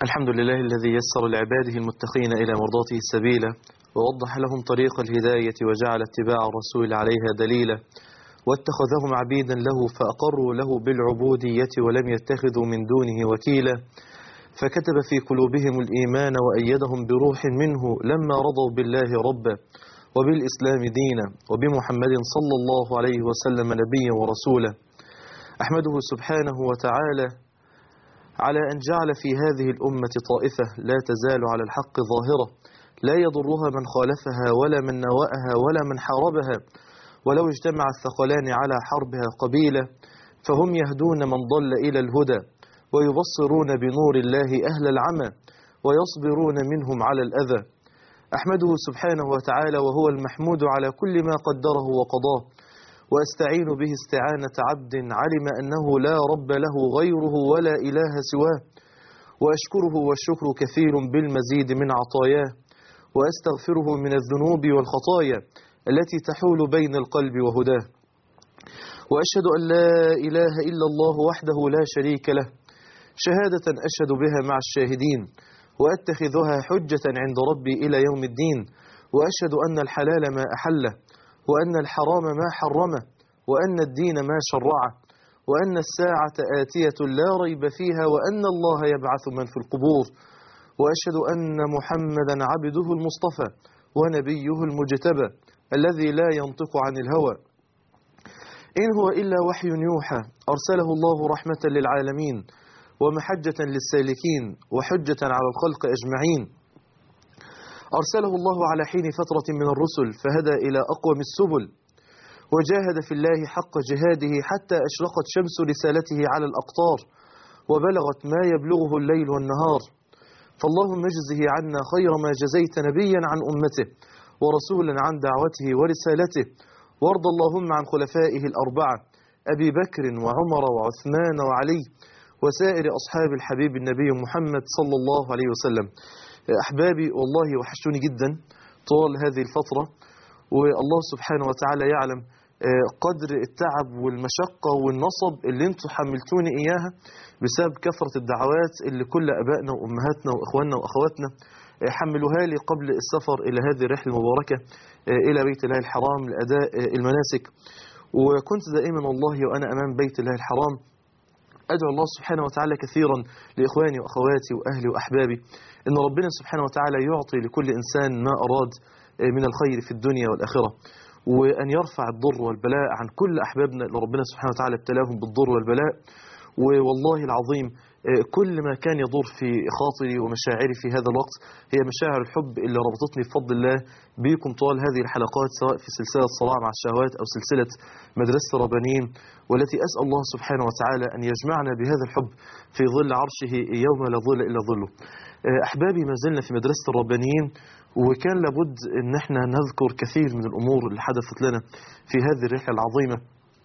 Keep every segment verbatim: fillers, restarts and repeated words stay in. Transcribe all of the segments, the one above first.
الحمد لله الذي يسر لعباده المتقين إلى مرضاته السبيل ووضح لهم طريق الهداية وجعل اتباع الرسول عليها دليلا واتخذهم عبيدا له فأقروا له بالعبودية ولم يتخذوا من دونه وكيلا فكتب في قلوبهم الإيمان وأيدهم بروح منه لما رضوا بالله ربا وبالإسلام دينا وبمحمد صلى الله عليه وسلم نبيا ورسولا. أحمده سبحانه وتعالى على أن جعل في هذه الأمة طائفة لا تزال على الحق ظاهرة لا يضرها من خالفها ولا من نوأها ولا من حاربها، ولو اجتمع الثقلان على حربها قبيلة فهم يهدون من ضل إلى الهدى ويبصرون بنور الله أهل العمى ويصبرون منهم على الأذى. أحمده سبحانه وتعالى وهو المحمود على كل ما قدره وقضاه، وأستعين به استعانة عبد علم أنه لا رب له غيره ولا إله سواه، وأشكره والشكر كثير بالمزيد من عطاياه، وأستغفره من الذنوب والخطايا التي تحول بين القلب وهداه، وأشهد أن لا إله إلا الله وحده لا شريك له شهادة أشهد بها مع الشاهدين وأتخذها حجة عند ربي إلى يوم الدين، وأشهد أن الحلال ما أحله وأن الحرام ما حرمه وأن الدين ما شرعه وأن الساعة آتية لا ريب فيها وأن الله يبعث من في القبور، وأشهد أن محمدا عبده المصطفى ونبيه المجتبى الذي لا ينطق عن الهوى إن هو إلا وحي يوحى أرسله الله رحمة للعالمين ومحجة للسالكين وحجة على الخلق أجمعين. أرسله الله على حين فترة من الرسل فهدى إلى أقوم السبل وجاهد في الله حق جهاده حتى أشرقت شمس رسالته على الأقطار وبلغت ما يبلغه الليل والنهار. فاللهم اجزه عنا خير ما جزيت نبيا عن أمته ورسولا عن دعوته ورسالته، وارض اللهم عن خلفائه الأربعة أبي بكر وعمر وعثمان وعلي وسائر أصحاب الحبيب النبي محمد صلى الله عليه وسلم. أحبابي والله وحشتوني جدا طول هذه الفترة، والله سبحانه وتعالى يعلم قدر التعب والمشقة والنصب اللي انتم حملتوني إياها بسبب كثرة الدعوات اللي كل أبائنا وأمهاتنا وإخواننا وأخواتنا حملوها لي قبل السفر إلى هذه الرحلة المباركة إلى بيت الله الحرام لأداء المناسك. وكنت دائما والله وأنا أمام بيت الله الحرام أدعو الله سبحانه وتعالى كثيرا لإخواني وأخواتي وأهلي وأحبابي إن ربنا سبحانه وتعالى يعطي لكل إنسان ما أراد من الخير في الدنيا والآخرة، وأن يرفع الضر والبلاء عن كل أحبابنا اللي ربنا سبحانه وتعالى ابتلاهم بالضر والبلاء. والله العظيم كل ما كان يدور في خاطري ومشاعري في هذا الوقت هي مشاعر الحب اللي ربطتني بفضل الله بكم طوال هذه الحلقات، سواء في سلسلة صراع مع الشهوات أو سلسلة مدرسة الربانيين، والتي أسأل الله سبحانه وتعالى أن يجمعنا بهذا الحب في ظل عرشه يوم لا ظل إلا ظله. أحبابي ما زلنا في مدرسة الربانيين، وكان لابد أن احنا نذكر كثير من الأمور اللي حدثت لنا في هذه الرحلة العظيمة،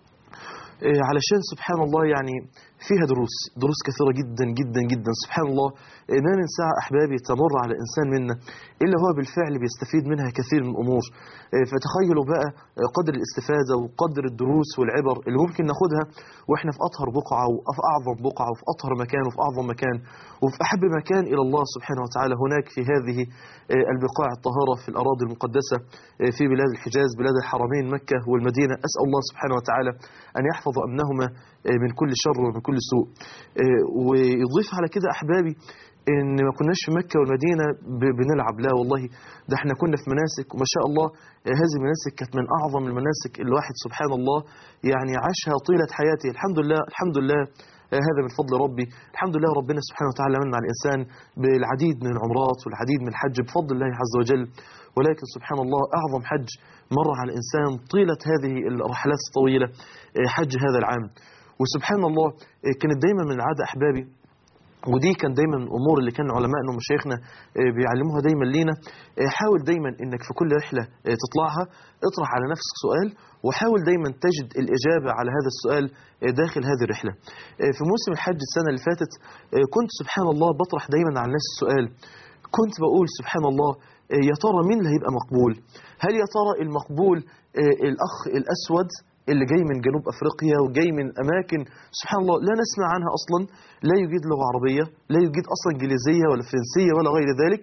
علشان سبحان الله يعني فيها دروس دروس كثيرة جدا جدا جدا. سبحان الله ما من ساعة أحبابي تمر على إنسان منا إلا هو بالفعل بيستفيد منها كثير من الأمور. فتخيلوا بقى قدر الاستفادة وقدر الدروس والعبر اللي ممكن ناخدها وإحنا في أطهر بقعة وفي أعظم بقعة وفي أطهر مكان وفي أعظم مكان وفي أحب مكان إلى الله سبحانه وتعالى هناك في هذه البقاع الطاهرة في الأراضي المقدسة في بلاد الحجاز، بلاد الحرمين مكة والمدينة. أسأل الله سبحانه وتعالى أن يحفظ أمنهما من كل شر ومن كل سوء. ويضيف على كده أحبابي إن ما كناش في مكة والمدينة بنلعب، لا والله ده احنا كنا في مناسك، وما شاء الله هذه المناسك كانت من أعظم المناسك الواحد سبحان الله يعني عاشها طيلة حياته. الحمد لله الحمد لله هذا من فضل ربي. الحمد لله ربنا سبحانه وتعالى من على الإنسان بالعديد من العمرات والعديد من الحج بفضل الله عز وجل، ولكن سبحان الله أعظم حج مر على الإنسان طيلة هذه الرحلات الطويلة حج هذا العام. وسبحان الله كانت دايما من العادة أحبابي، ودي كان دايما من الأمور اللي كان علماءنا ومشايخنا بيعلموها دايما لينا، حاول دايما إنك في كل رحلة تطلعها اطرح على نفسك سؤال وحاول دايما تجد الإجابة على هذا السؤال داخل هذه الرحلة. في موسم الحج السنة اللي فاتت كنت سبحان الله بطرح دايما على نفسي السؤال، كنت بقول سبحان الله يا ترى مين اللي هيبقى مقبول؟ هل يا ترى المقبول الأخ الأسود اللي جاي من جنوب أفريقيا وجاي من أماكن سبحان الله لا نسمع عنها أصلا، لا يوجد لغة عربية، لا يوجد أصلا إنجليزية ولا فرنسية ولا غير ذلك.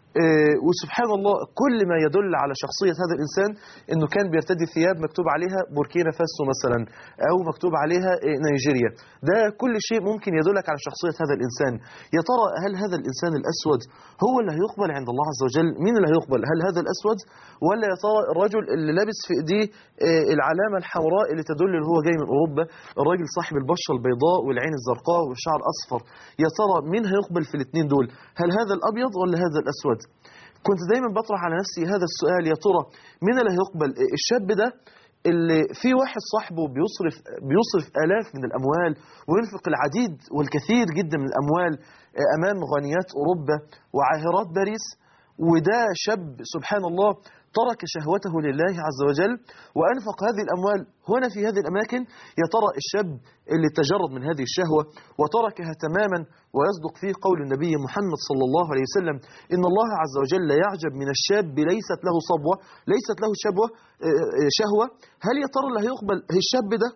وسبحان الله كل ما يدل على شخصية هذا الإنسان أنه كان بيرتدي ثياب مكتوب عليها بوركينا فاسو مثلا أو مكتوب عليها نيجيريا. ده كل شيء ممكن يدلك على شخصية هذا الإنسان. يا ترى هل هذا الإنسان الأسود هو اللي هيقبل عند الله عز وجل؟ مين اللي هيقبل؟ هل هذا الأسود ولا يا ترى الرجل اللي لابس في إيديه العلامة الحمراء اللي تدل أنه هو جاي من أوروبا، الراجل صاحب البشرة البيضاء والعين الزرقاء والشعر أصفر؟ يا ترى مين هيقبل في الاثنين دول؟ هل هذا الأبيض ولا هذا الأسود؟ كنت دايما بطرح على نفسي هذا السؤال، يا ترى مين اللي هيقبل؟ الشاب ده اللي في واحد صاحبه بيصرف بيصرف آلاف من الأموال وينفق العديد والكثير جدا من الأموال أمام غنيات أوروبا وعاهرات باريس، وده شاب سبحان الله ترك شهوته لله عز وجل وأنفق هذه الأموال هنا في هذه الأماكن. يا ترى الشاب اللي تجرد من هذه الشهوة وتركها تماما، ويصدق فيه قول النبي محمد صلى الله عليه وسلم إن الله عز وجل لا يعجب من الشاب ليست له صبوة، ليست له شبوة شهوة. هل يا ترى اللي هيقبل الشاب ده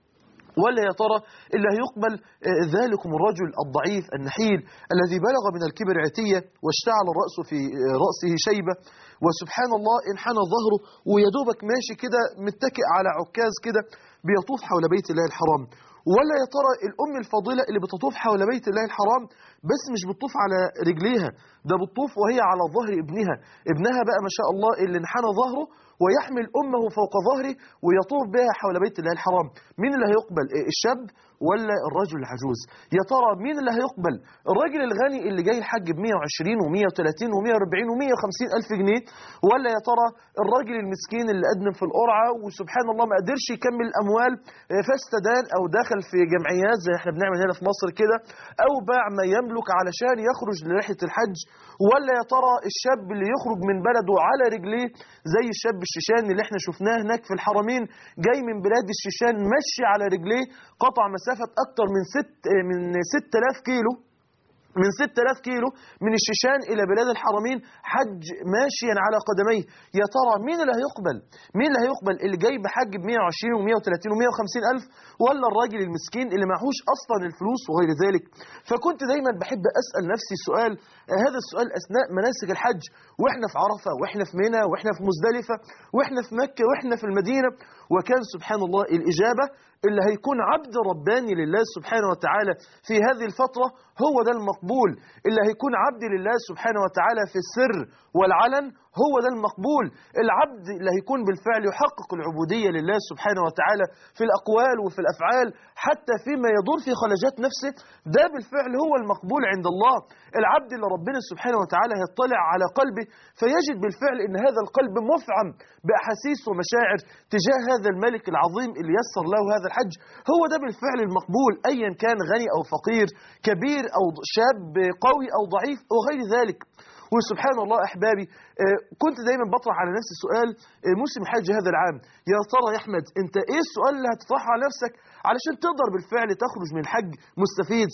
ولا يا ترى اللي هيقبل ذلكم الرجل الضعيف النحيل الذي بلغ من الكبر عتية واشتعل الرأس في رأسه شيبة وسبحان الله انحنى ظهره ويدوبك ماشي كده متكئ على عكاز كده بيطوف حول بيت الله الحرام؟ ولا يا ترى الأم الفاضلة اللي بتطوف حول بيت الله الحرام بس مش بتطوف على رجليها، ده بتطوف وهي على ظهر ابنها، ابنها بقى ما شاء الله اللي انحنى ظهره ويحمل أمه فوق ظهره ويطوف بها حول بيت الله الحرام. مين اللي هيقبل؟ الشاب ولا الرجل العجوز؟ يا ترى مين اللي هيقبل؟ الراجل الغني اللي جاي الحج ب مية وعشرين ومية وتلاتين ومية وأربعين ومية وخمسين ألف جنيه، ولا يا ترى الراجل المسكين اللي قدم في القرعة وسبحان الله ما قدرش يكمل الأموال فاستدان أو دخل في جمعيات زي احنا بنعمل هنا في مصر كده، أو باع ما يملك علشان يخرج لرحلة الحج؟ ولا يا ترى الشاب اللي يخرج من بلده على رجليه زي الشاب الشيشاني اللي احنا شفناه هناك في الحرمين، جاي من بلاد الشيشان مشي على رجليه قطع مسافة أكتر من ست من ستة آلاف كيلو من ستة آلاف كيلو من الشيشان إلى بلاد الحرمين حج ماشيا على قدميه. يا ترى مين اللي هيقبل؟ مين اللي هيقبل؟ اللي جاي بحج ب مية وعشرين ومية وتلاتين ومية وخمسين ألف، ولا الراجل المسكين اللي معهوش أصلا الفلوس وغير ذلك؟ فكنت دايما بحب أسأل نفسي سؤال، هذا السؤال أثناء مناسك الحج، وإحنا في عرفة وإحنا في منى وإحنا في مزدلفة وإحنا في مكة وإحنا في المدينة، وكان سبحان الله الإجابة اللي هيكون عبد رباني لله سبحانه وتعالى في هذه الفترة هو ده المقبول. اللي هيكون عبد لله سبحانه وتعالى في السر والعلن هو ده المقبول. العبد اللي هيكون بالفعل يحقق العبودية لله سبحانه وتعالى في الأقوال وفي الأفعال حتى فيما يدور في خلجات نفسه، ده بالفعل هو المقبول عند الله. العبد اللي ربنا سبحانه وتعالى يطلع على قلبه فيجد بالفعل ان هذا القلب مفعم بأحاسيس ومشاعر تجاه هذا الملك العظيم اللي يسر له هذا الحج، هو ده بالفعل المقبول ايا كان غني او فقير، كبير او شاب، قوي او ضعيف وغير ذلك. وسبحان الله أحبابي كنت دايما بطرح على نفسي سؤال موسم الحج هذا العام، يا ترى يا أحمد أنت إيه السؤال اللي هتطرحه على نفسك علشان تقدر بالفعل تخرج من الحج مستفيد؟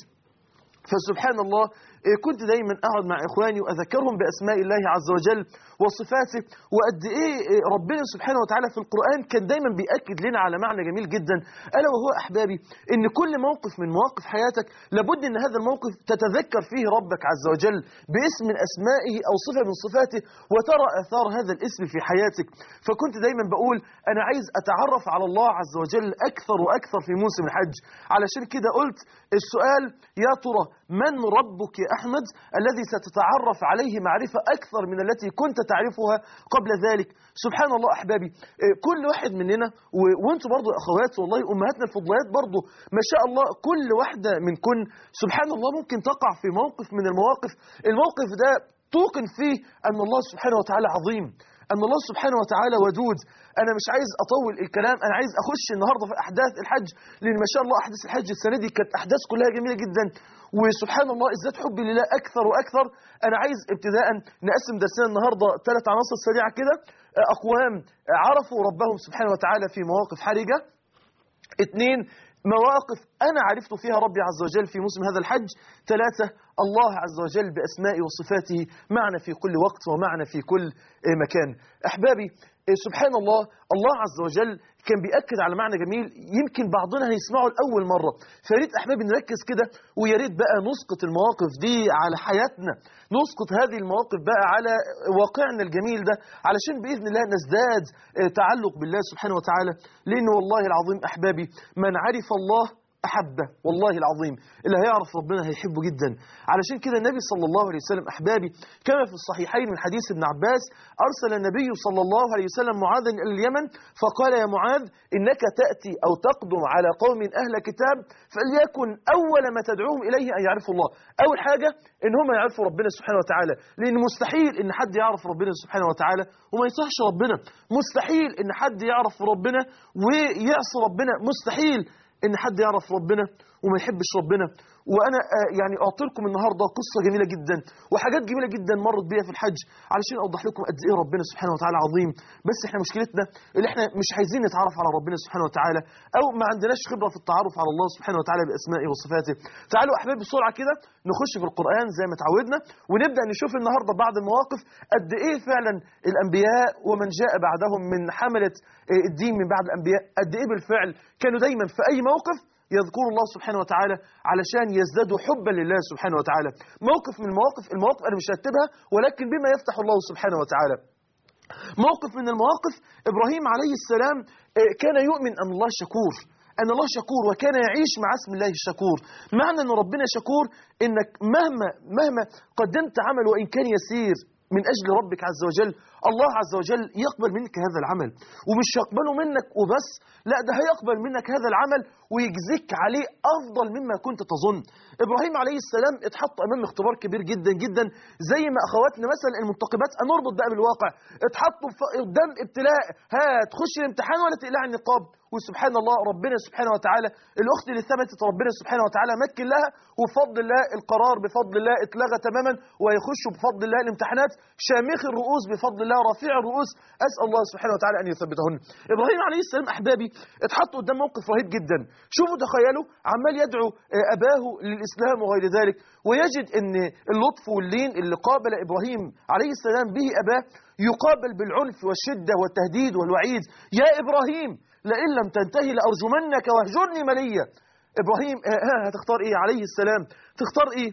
فسبحان الله كنت دايما أقعد مع إخواني وأذكرهم بأسماء الله عز وجل وصفاته، وقد إيه ربنا سبحانه وتعالى في القرآن كان دايما بيأكد لنا على معنى جميل جدا، ألا وهو أحبابي إن كل موقف من مواقف حياتك لابد إن هذا الموقف تتذكر فيه ربك عز وجل باسم من أسمائه أو صفة من صفاته وترى آثار هذا الاسم في حياتك. فكنت دايما بقول أنا عايز أتعرف على الله عز وجل أكثر وأكثر في موسم الحج، علشان كده قلت السؤال يا ترى من ربك يا أحمد الذي ستتعرف عليه معرفة أكثر من التي كنت تعرفها قبل ذلك. سبحان الله أحبابي كل واحد مننا وانتم برضو أخوات والله أمهاتنا الفضليات برضو ما شاء الله كل واحدة منكن سبحان الله ممكن تقع في موقف من المواقف، الموقف ده توقن فيه أن الله سبحانه وتعالى عظيم، أن الله سبحانه وتعالى ودود. أنا مش عايز أطول الكلام، أنا عايز أخش النهاردة في أحداث الحج، لأن ما شاء الله أحداث الحج السنة دي كانت أحداث كلها جميلة جدا، وسبحان الله ازداد حبي لله أكثر وأكثر. أنا عايز ابتداء نقسم درسنا النهاردة ثلاث عناصر سريعة كده، أقوام عرفوا ربهم سبحانه وتعالى في مواقف حرجة، اثنين مواقف أنا عرفت فيها ربي عز وجل في موسم هذا الحج، ثلاثة الله عز وجل بأسمائه وصفاته معنا في كل وقت ومعنا في كل مكان. أحبابي سبحان الله، الله عز وجل كان بيأكد على معنى جميل يمكن بعضنا هيسمعه لأول مرة، فياريت أحبابي نركز كده، وياريت بقى نسقط المواقف دي على حياتنا، نسقط هذه المواقف بقى على واقعنا الجميل ده، علشان بإذن الله نزداد تعلق بالله سبحانه وتعالى. لأن والله العظيم أحبابي من عرف الله أحبه، والله العظيم اللي هيعرف ربنا هيحبه جدا. علشان كده النبي صلى الله عليه وسلم أحبابي كما في الصحيحين من حديث ابن عباس أرسل النبي صلى الله عليه وسلم معاذا إلى اليمن فقال يا معاذ إنك تأتي أو تقدم على قوم أهل كتاب فليكن أول ما تدعوهم إليه أن يعرفوا الله. أول حاجة إن هم يعرفوا ربنا سبحانه وتعالى، لأن مستحيل إن حد يعرف ربنا سبحانه وتعالى وما يصحش ربنا، مستحيل إن حد يعرف ربنا ويعصي ربنا، مستحيل إن حد يعرف ربنا وما يحبش ربنا. وأنا يعني أعطي لكم النهاردة قصة جميلة جدا وحاجات جميلة جدا مرت بيها في الحج علشان أوضح لكم قد إيه ربنا سبحانه وتعالى عظيم. بس إحنا مشكلتنا اللي إحنا مش عايزين نتعرف على ربنا سبحانه وتعالى، أو ما عندناش خبرة في التعرف على الله سبحانه وتعالى بأسمائه وصفاته. تعالوا أحبابي بسرعة كده نخش في القرآن زي ما تعودنا، ونبدأ نشوف النهاردة بعض المواقف قد إيه فعلا الأنبياء ومن جاء بعدهم من حملة الدين من بعد الأنبياء قد إيه بالفعل كانوا دايما في أي موقف يذكروا الله سبحانه وتعالى علشان يزدادوا حبا لله سبحانه وتعالى. موقف من المواقف المواقف أنا مش هرتبها ولكن بما يفتح الله سبحانه وتعالى. موقف من المواقف إبراهيم عليه السلام كان يؤمن أن الله شكور، أن الله شكور وكان يعيش مع اسم الله الشكور. معنى أن ربنا شكور إنك مهما مهما قدمت عمل وإن كان يسير من أجل ربك عز وجل الله عز وجل يقبل منك هذا العمل، ومش يقبله منك وبس، لا ده هيقبل منك هذا العمل ويجزيك عليه أفضل مما كنت تظن. إبراهيم عليه السلام اتحط أمام اختبار كبير جدا جدا زي ما أخواتنا مثلا المنتقبات، هنربط بقى بالواقع، اتحطوا قدام ابتلاء، ها تخش الامتحان ولا تقلع النقاب؟ وسبحان الله ربنا سبحانه وتعالى الأخت اللي ثبتت ربنا سبحانه وتعالى مكن لها، وبفضل الله القرار بفضل الله اتلغى تماما، ويخشوا بفضل الله الامتحانات شامخ الرؤوس بفضل الله رفيع الرؤوس، أسأل الله سبحانه وتعالى أن يثبتهن. إبراهيم عليه السلام أحبابي اتحط قدام موقف رهيب جدا. شوفوا تخيلوا عمال يدعو أباه للإسلام وغير ذلك، ويجد أن اللطف واللين اللي قابل إبراهيم عليه السلام به أباه يقابل بالعنف والشدة والتهديد والوعيد. يا إبراهيم لئن لم تنتهي لأرجمنك واهجرني مليا. إبراهيم ها هتختار إيه عليه السلام؟ تختار إيه؟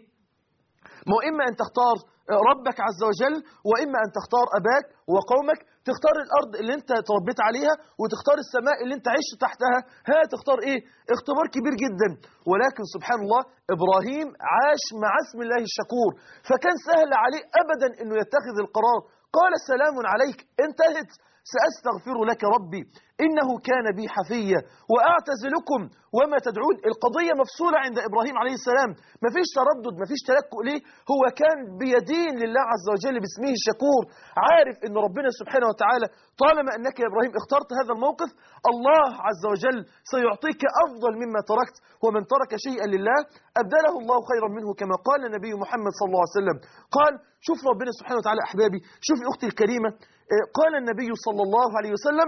ما إما أن تختار ربك عز وجل وإما أن تختار أباك وقومك، تختار الأرض اللي أنت تربيت عليها وتختار السماء اللي أنت عشت تحتها، ها تختار إيه؟ اختبار كبير جدا. ولكن سبحان الله إبراهيم عاش مع اسم الله الشكور، فكان سهل عليه أبدا أنه يتخذ القرار. قال سلام عليك، انتهت، سأستغفر لك ربي إنه كان بي حفيا وأعتزلكم وما تدعون. القضية مفصولة عند إبراهيم عليه السلام، مفيش تردد مفيش تلكؤ. ليه؟ هو كان بيدين لله عز وجل باسمه الشكور، عارف إن ربنا سبحانه وتعالى طالما أنك يا إبراهيم اخترت هذا الموقف الله عز وجل سيعطيك أفضل مما تركت، ومن ترك شيئا لله أبدله الله خيرا منه كما قال النبي محمد صلى الله عليه وسلم. قال شوف ربنا سبحانه وتعالى أحبابي، شوف أختي الكريمة، قال النبي صلى الله عليه وسلم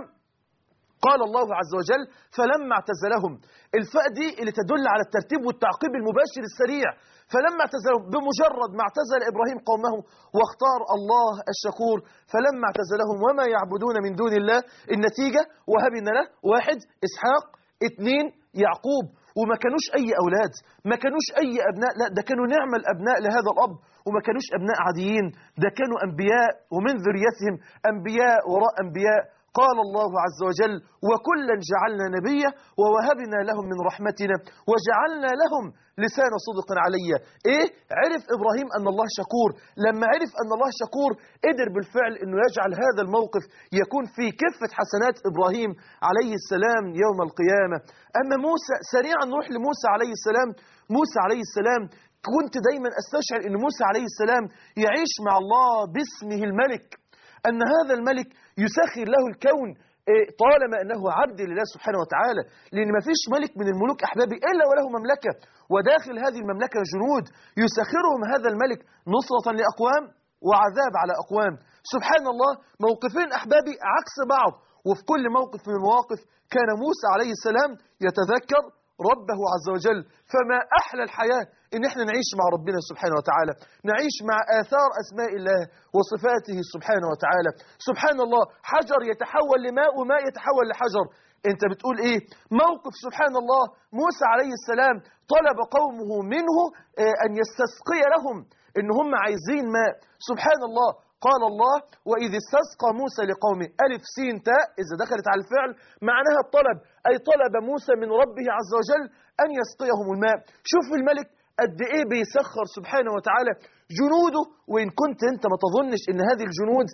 قال الله عز وجل فلما اعتزلهم، الفاء دي اللي تدل على الترتيب والتعقيب المباشر السريع. فلما اعتزلهم بمجرد ما اعتزل إبراهيم قومه واختار الله الشكور، فلما اعتزلهم وما يعبدون من دون الله، النتيجة وهبنا له واحد إسحاق، اثنين يعقوب. وما كانوش أي أولاد، ما كانوش أي أبناء، لا ده كانوا نعم الأبناء لهذا الأب، وما كانوش أبناء عاديين، ده كانوا أنبياء ومن ذريتهم أنبياء وراء أنبياء. قال الله عز وجل وكلا جعلنا نبيا ووهبنا لهم من رحمتنا وجعلنا لهم لسان صدق عليا. ايه؟ عرف إبراهيم أن الله شكور. لما عرف أن الله شكور قدر بالفعل أنه يجعل هذا الموقف يكون في كفة حسنات إبراهيم عليه السلام يوم القيامة. أما موسى، سريعا نروح لموسى عليه السلام. موسى عليه السلام كنت دايما أستشعر أن موسى عليه السلام يعيش مع الله باسمه الملك، أن هذا الملك يسخر له الكون طالما أنه عبد لله سبحانه وتعالى، لأن ما فيش ملك من الملوك أحبابي إلا وله مملكة، وداخل هذه المملكة جنود يسخرهم هذا الملك نصرة لأقوام وعذاب على أقوام. سبحان الله، موقفين أحبابي عكس بعض، وفي كل موقف من المواقف كان موسى عليه السلام يتذكر ربه عز وجل. فما أحلى الحياة إن احنا نعيش مع ربنا سبحانه وتعالى، نعيش مع آثار أسماء الله وصفاته سبحانه وتعالى. سبحان الله، حجر يتحول لماء وماء يتحول لحجر. انت بتقول ايه؟ موقف سبحان الله، موسى عليه السلام طلب قومه منه ان يستسقي لهم، ان هم عايزين ماء. سبحان الله، قال الله وإذ استسقى موسى لقومه، ألف سين تاء إذا دخلت على الفعل معناها الطلب، أي طلب موسى من ربه عز وجل أن يسقيهم الماء. شوف الملك قد إيه بيسخر سبحانه وتعالى جنوده، وإن كنت أنت ما تظنش أن هذه الجنود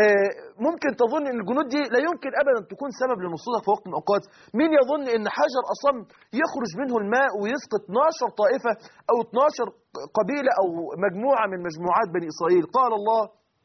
ممكن تظن أن الجنود دي لا يمكن أبدا تكون سبب لنصرتك في وقت من الأوقات. مين يظن أن حجر أصم يخرج منه الماء ويسقط اثناشر طائفة أو اثناشر قبيلة أو مجموعة من مجموعات بني إسرائيل؟ قال الله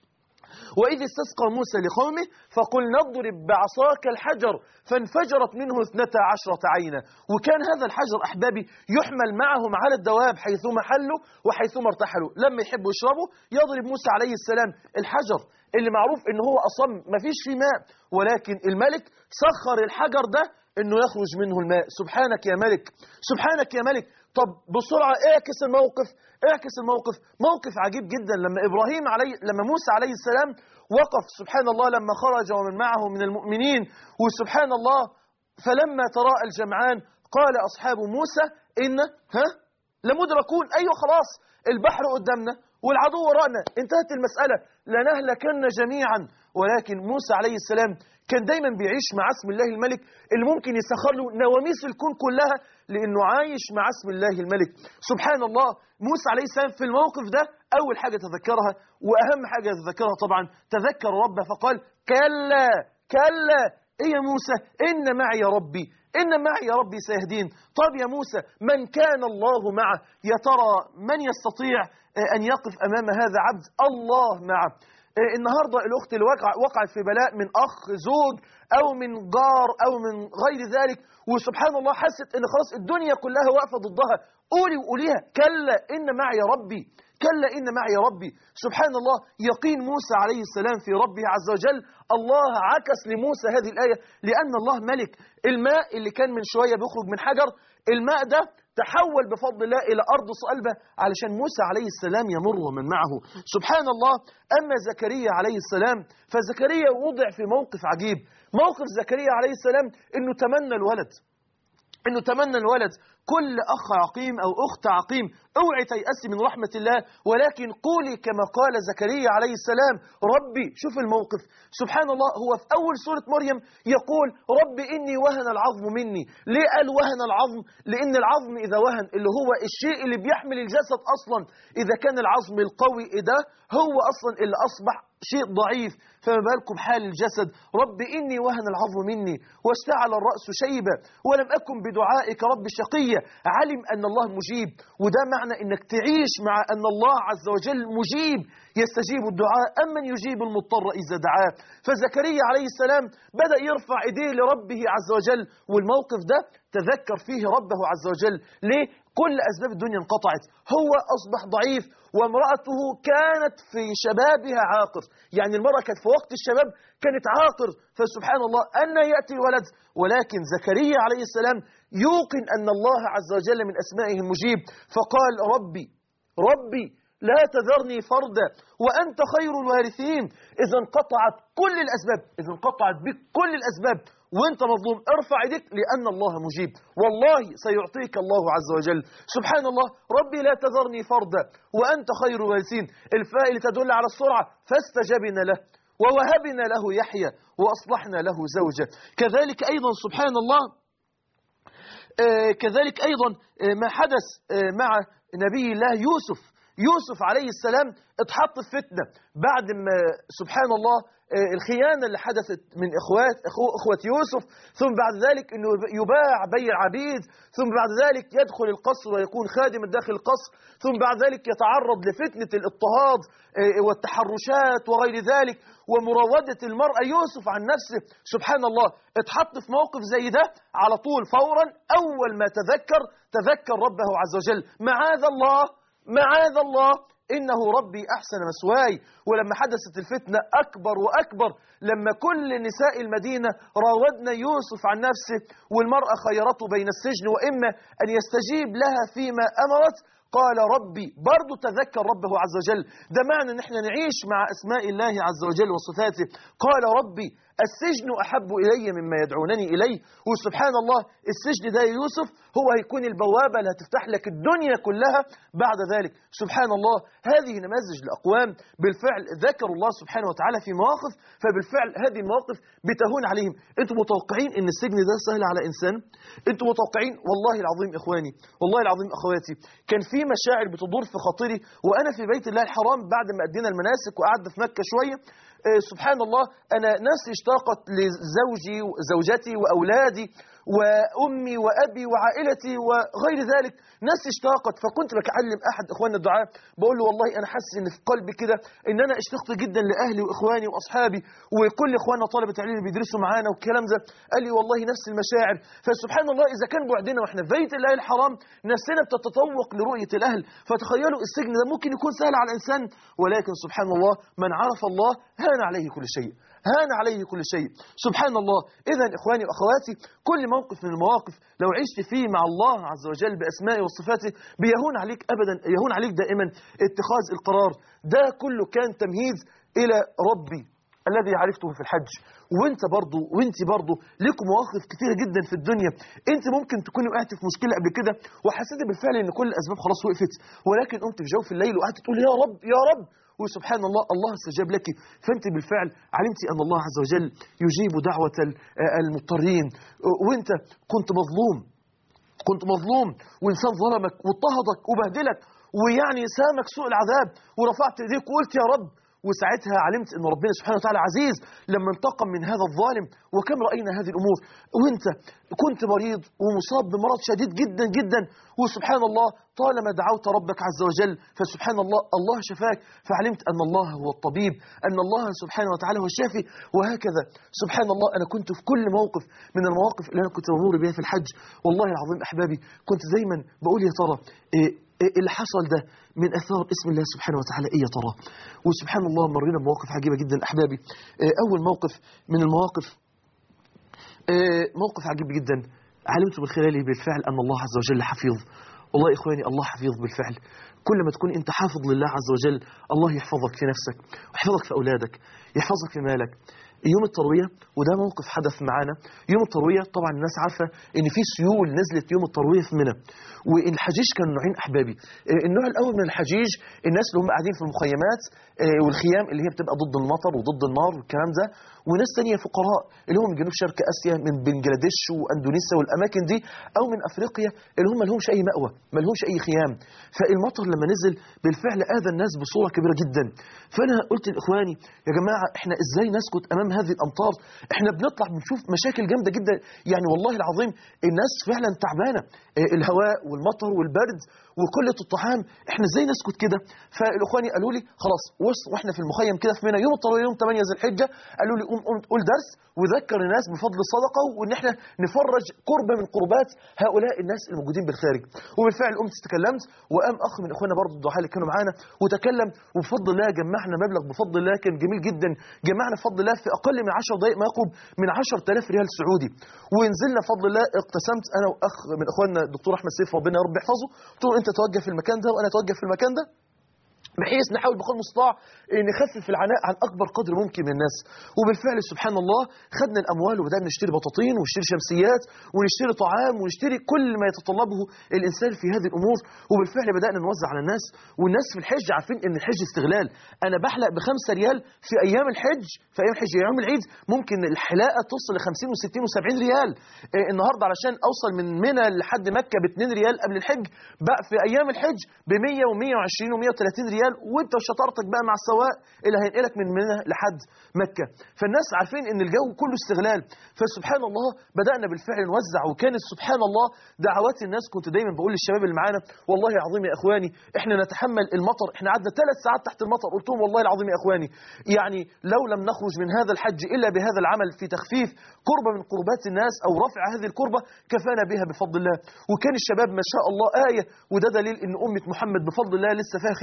وإذ استسقى موسى لقومه فقلنا اضرب بعصاك الحجر فانفجرت منه اثنتا عشرة عينا. وكان هذا الحجر أحبابي يحمل معهم على الدواب حيثما حلوا وحيثما ارتحلوا. لما يحبوا يشربوا يضرب موسى عليه السلام الحجر اللي معروف إن هو أصم ما فيش فيه ماء، ولكن الملك سخر الحجر ده إنه يخرج منه الماء. سبحانك يا ملك، سبحانك يا ملك. طب بسرعة اعكس الموقف، اعكس الموقف. موقف عجيب جدا لما إبراهيم عليه لما موسى عليه السلام وقف سبحان الله لما خرج ومن معه من المؤمنين، وسبحان الله فلما تراءى الجمعان قال أصحاب موسى إن ها لمدركون. أيوة خلاص البحر قدامنا والعدو وراءنا، انتهت المسألة، لنهلكن جميعا. ولكن موسى عليه السلام كان دايما بيعيش مع اسم الله الملك اللي ممكن يسخر له نواميس الكون كلها، لأنه عايش مع اسم الله الملك. سبحان الله، موسى عليه السلام في الموقف ده أول حاجة تذكرها وأهم حاجة تذكرها طبعا تذكر ربه فقال كلا كلا إيه يا موسى إن معي ربي إن معي ربي سيهدين. طب يا موسى من كان الله معه، يا ترى من يستطيع أن يقف أمام هذا عبد الله معه؟ النهاردة الأخت اللي وقعت في بلاء من أخ زوج أو من جار أو من غير ذلك، وسبحان الله حست إن خلاص الدنيا كلها واقفة ضدها، قولي وقوليها كلا إن معي ربي، كلا إن معي ربي. سبحان الله، يقين موسى عليه السلام في ربه عز وجل. الله عكس لموسى هذه الآية لأن الله ملك. الماء اللي كان من شوية بيخرج من حجر، الماء ده تحول بفضل الله إلى أرض صلبة علشان موسى عليه السلام يمر ومن معه. سبحان الله. أما زكريا عليه السلام فزكريا وضع في موقف عجيب. موقف زكريا عليه السلام إنه تمنى الولد، إنه تمنى الولد. كل أخ عقيم أو أخت عقيم اوعي تيأسي من رحمة الله، ولكن قولي كما قال زكريا عليه السلام ربي. شوف الموقف سبحان الله، هو في أول سورة مريم يقول ربي إني وهن العظم مني. ليه قال وهن العظم؟ لأن العظم إذا وهن اللي هو الشيء اللي بيحمل الجسد أصلا، إذا كان العظم القوي ده هو أصلا اللي أصبح شيء ضعيف، فما بالكم حال الجسد. رب إني وهن العظم مني واشتعل الرأس شيبا ولم أكن بدعائك رب شقيا. علم أن الله مجيب، وده معنى أنك تعيش مع أن الله عز وجل مجيب، يستجيب الدعاء أمن يجيب المضطر إذا دعاه. فزكريا عليه السلام بدأ يرفع إيديه لربه عز وجل، والموقف ده تذكر فيه ربه عز وجل. ليه؟ كل أسباب الدنيا انقطعت، هو أصبح ضعيف وامرأته كانت في شبابها عاقر، يعني المرأة كانت في وقت الشباب كانت عاقر. فسبحان الله أن يأتي الولد، ولكن زكريا عليه السلام يوقن أن الله عز وجل من أسمائه المجيب، فقال ربي ربي لا تذرني فردا وأنت خير الوارثين. إذا انقطعت كل الأسباب، إذا انقطعت بك كل الأسباب وانت مظلوم، ارفع يدك لأن الله مجيب، والله سيعطيك الله عز وجل. سبحان الله، ربي لا تذرني فردا وأنت خير الوارثين، الفاء اللي تدل على السرعة، فاستجبنا له ووهبنا له يحيى وأصلحنا له زوجة. كذلك أيضا سبحان الله آه كذلك أيضا آه ما حدث آه مع نبي الله يوسف. يوسف عليه السلام اتحط في فتنة بعد ما سبحان الله الخيانة اللي حدثت من إخوات إخوة يوسف، ثم بعد ذلك أنه يباع بيع عبيد، ثم بعد ذلك يدخل القصر ويكون خادما داخل القصر، ثم بعد ذلك يتعرض لفتنة الاضطهاد والتحرشات وغير ذلك ومراودة المرأة يوسف عن نفسه. سبحان الله، اتحط في موقف زي ده على طول فورا أول ما تذكر تذكر ربه عز وجل. معاذ الله معاذ الله إنه ربي أحسن مثواي. ولما حدثت الفتنة أكبر وأكبر، لما كل نساء المدينة راودن يوسف عن نفسه، والمرأة خيرته بين السجن وإما أن يستجيب لها فيما أمرت، قال ربي. برضو تذكر ربه عز وجل. ده معنى ان احنا نعيش مع أسماء الله عز وجل وصفاته. قال ربي السجن أحب إلي مما يدعونني إليه. وسبحان الله السجن ده يا يوسف هو هيكون البوابة اللي هتفتح لك الدنيا كلها بعد ذلك. سبحان الله، هذه نماذج لأقوام بالفعل ذكروا الله سبحانه وتعالى في مواقف، فبالفعل هذه المواقف بتهون عليهم. انتم متوقعين ان السجن ده سهل على إنسان؟ انتم متوقعين؟ والله العظيم إخواني، والله العظيم أخواتي، كان في مشاعر بتدور في خاطري وأنا في بيت الله الحرام بعد ما أدينا المناسك وقعدنا في مكة شوية. سبحان الله، أنا نفسي اشتاقت لزوجي وزوجتي وأولادي وأمي وأبي وعائلتي وغير ذلك، نفسي اشتاقت. فكنت بكلم أحد إخواننا الدعاء بقول له والله أنا حاسس إن في قلبي كده إن أنا اشتقت جدا لأهلي وإخواني وأصحابي وكل إخواننا طلبة العلم اللي بيدرسوا معانا والكلام ده. قال لي والله نفس المشاعر. فسبحان الله إذا كان بعدنا وإحنا في بيت الله الحرام نفسنا بتتطوق لرؤية الأهل، فتخيلوا السجن ده ممكن يكون سهل على الإنسان، ولكن سبحان الله من عرف الله هان عليه كل شيء، هان عليه كل شيء. سبحان الله. إذن إخواني وأخواتي، كل موقف من المواقف لو عشت فيه مع الله عز وجل بأسمائه وصفاته بيهون عليك أبدا، يهون عليك دائما اتخاذ القرار. ده كله كان تمهيد إلى ربي الذي عرفته في الحج. وانت برضو وانت برضو لكم مواقف كتيرة جدا في الدنيا. انت ممكن تكوني وقعت في مشكلة قبل كده وحسيت بالفعل ان كل الأسباب خلاص وقفت، ولكن قمت في جوف الليل وقعدت تقول يا رب يا رب، وسبحان الله الله استجاب لك. فانت بالفعل علمت ان الله عز وجل يجيب دعوة المضطرين. وانت كنت مظلوم، كنت مظلوم وانسان ظلمك واضطهدك وبهدلك ويعني سامك سوء العذاب، ورفعت ايديك وقلت يا رب، وساعتها علمت ان ربنا سبحانه وتعالى عزيز لما انتقم من هذا الظالم. وكم رأينا هذه الأمور. وانت كنت مريض ومصاب بمرض شديد جدا جدا، وسبحان الله طالما دعوت ربك عز وجل فسبحان الله الله شفاك، فعلمت أن الله هو الطبيب، أن الله سبحانه وتعالى هو الشافي. وهكذا سبحان الله أنا كنت في كل موقف من المواقف اللي أنا كنت بمر بها في الحج، والله العظيم أحبابي كنت دايما بقول يا ترى إيه اللي حصل ده من أثار اسم الله سبحانه وتعالى إيه يا ترى. وسبحان الله مرينا بمواقف عجيبة جدا أحبابي. أول موقف من المواقف موقف عجيب جدا علمت من خلاله بالفعل أن الله عز وجل حفيظ. والله يا إخواني الله حفيظ بالفعل. كل ما تكون أنت حافظ لله عز وجل الله يحفظك في نفسك ويحفظك في أولادك، يحفظك في مالك. يوم التروية، وده موقف حدث معانا يوم التروية، طبعا الناس عارفة ان في سيول نزلت يوم التروية في منى. والحجيج كانوا نوعين احبابي. النوع الاول من الحجيج الناس اللي هم قاعدين في المخيمات والخيام اللي هي بتبقى ضد المطر وضد النار والكلام ده، وناس ثانيه فقراء اللي هم من جنوب شرق اسيا من بنجلاديش واندونيسيا والاماكن دي، او من افريقيا اللي هم ما لهمش اي مأوى ما لهمش اي خيام. فالمطر لما نزل بالفعل اذى الناس بصورة كبيرة جدا. فانا قلت لاخواني يا جماعة احنا ازاي نسكت امام هذه الامطار؟ احنا بنطلع بنشوف مشاكل جامدة جدا، يعني والله العظيم الناس فعلا تعبانة، الهواء والمطر والبرد وقلة الطعام، احنا ازاي نسكت كده؟ فالاخواني قالوا لي خلاص، واحنا في المخيم كده في منى يوم التروية يوم ثمانية ذي الحجة، قالوا لي قوم قوم قول درس وذكر الناس بفضل الصدقة وان احنا نفرج قربة من قربات هؤلاء الناس الموجودين بالخارج. وبالفعل قمت تكلمت، وقام اخ من اخواننا برضه الضحايا اللي كانوا معانا وتكلم، وبفضل الله جمعنا مبلغ بفضل الله كان جميل جدا. جمعنا بفضل الله في اقل من عشر دقائق ما يقرب من عشرة آلاف ريال سعودي، ونزلنا بفضل الله اقتسمت انا واخ من اخواننا الدكتور احمد سيف ربنا يا رب يحفظه، قلت له انت توجه في المكان ده وانا اتوجه في المكان ده، بحيث نحاول بقدر المستطاع نخفف العناء عن اكبر قدر ممكن من الناس. وبالفعل سبحان الله خدنا الاموال وبدانا نشتري بطاطين ونشتري شمسيات ونشتري طعام ونشتري كل ما يتطلبه الانسان في هذه الامور. وبالفعل بدانا نوزع على الناس، والناس في الحج عارفين ان الحج استغلال. انا بحلق بخمسة ريال في ايام الحج، في ايام الحج يوم العيد ممكن الحلاقه توصل لخمسين وستين وسبعين ريال. إيه النهارده علشان اوصل من منى لحد مكه باتنين ريال قبل الحج، بقى في ايام الحج بمية ومية وعشرين ومية وتلاتين ريال، وانت وشطارتك بقى مع السواق اللي هينقلك من منى لحد مكة. فالناس عارفين ان الجو كله استغلال. فسبحان الله بدأنا بالفعل نوزع، وكانت سبحان الله دعوات الناس. كنت دايما بقول للشباب اللي معانا والله العظيم يا اخواني احنا نتحمل المطر، احنا قعدنا ثلاث ساعات تحت المطر، قلت لهم والله العظيم يا اخواني يعني لو لم نخرج من هذا الحج الا بهذا العمل في تخفيف قربة من قربات الناس او رفع هذه القربة كفانا بها بفضل الله. وكان الشباب ما شاء الله آية، وده دليل ان امة محمد بفضل الله لسه فيها خير،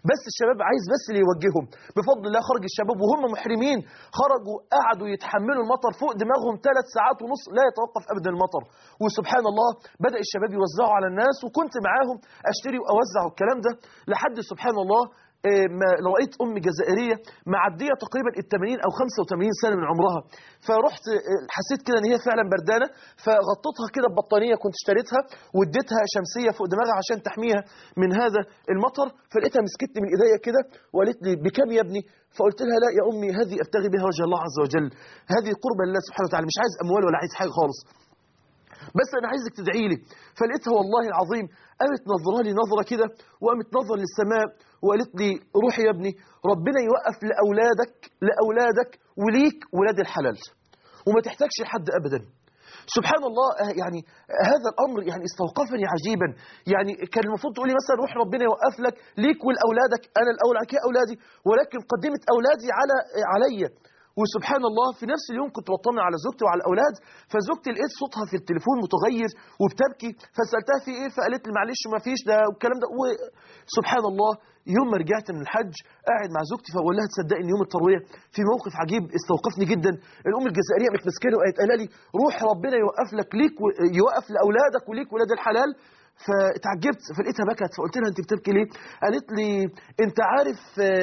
بس الشباب عايز بس اللي يوجههم. بفضل الله خرج الشباب وهم محرمين، خرجوا قعدوا يتحملوا المطر فوق دماغهم ثلاث ساعات ونص لا يتوقف ابدا المطر. وسبحان الله بدأ الشباب يوزعوا على الناس، وكنت معاهم اشتري واوزع الكلام ده لحد سبحان الله ما لقيت أم جزائرية معدية تقريبا الثمانين أو خمسة وثمانين سنة من عمرها، فرحت حسيت كده إن هي فعلا بردانة، فغطيتها كده ببطانية كنت اشتريتها واديتها شمسية فوق دماغها عشان تحميها من هذا المطر. فلقيتها مسكتني من إيديا كده وقالت لي بكم يا ابني؟ فقلت لها لا يا أمي هذه أبتغي بها وجه الله عز وجل، هذه قربة لله سبحانه وتعالى، مش عايز أموال ولا عايز حاجة خالص، بس أنا عايزك تدعي لي. فلقيتها والله العظيم قامت نظرة لي نظرة كده وقامت نظر للسماء وقالت لي روحي يا ابني، ربنا يوقف لأولادك لأولادك وليك ولاد الحلال وما تحتاجش لحد أبدا. سبحان الله، يعني هذا الأمر يعني استوقفني عجيبا. يعني كان المفروض تقولي مثلا روح ربنا يوقف لك ليك ولأولادك، أنا الأولى كي أولادي، ولكن قدمت أولادي على علي. وسبحان الله في نفس اليوم كنت بطمن على زوجتي وعلى الأولاد، فزوجتي لقيت صوتها في التليفون متغير وبتبكي، فسألتها في إيه؟ فقالت لي معلش ما فيش ده والكلام ده. وسبحان الله يوم ما رجعت من الحج قاعد مع زوجتي فبقول لها تصدقي ان يوم التروية في موقف عجيب استوقفني جدا. الأم الجزائرية متمسكاني وقالت قال لي روح ربنا يوقف لك ليك يوقف لأولادك وليك ولاد الحلال. فاتعجبت فلقيتها بكت، فقلت لها انت بتبكي ليه؟ قالت لي انت عارف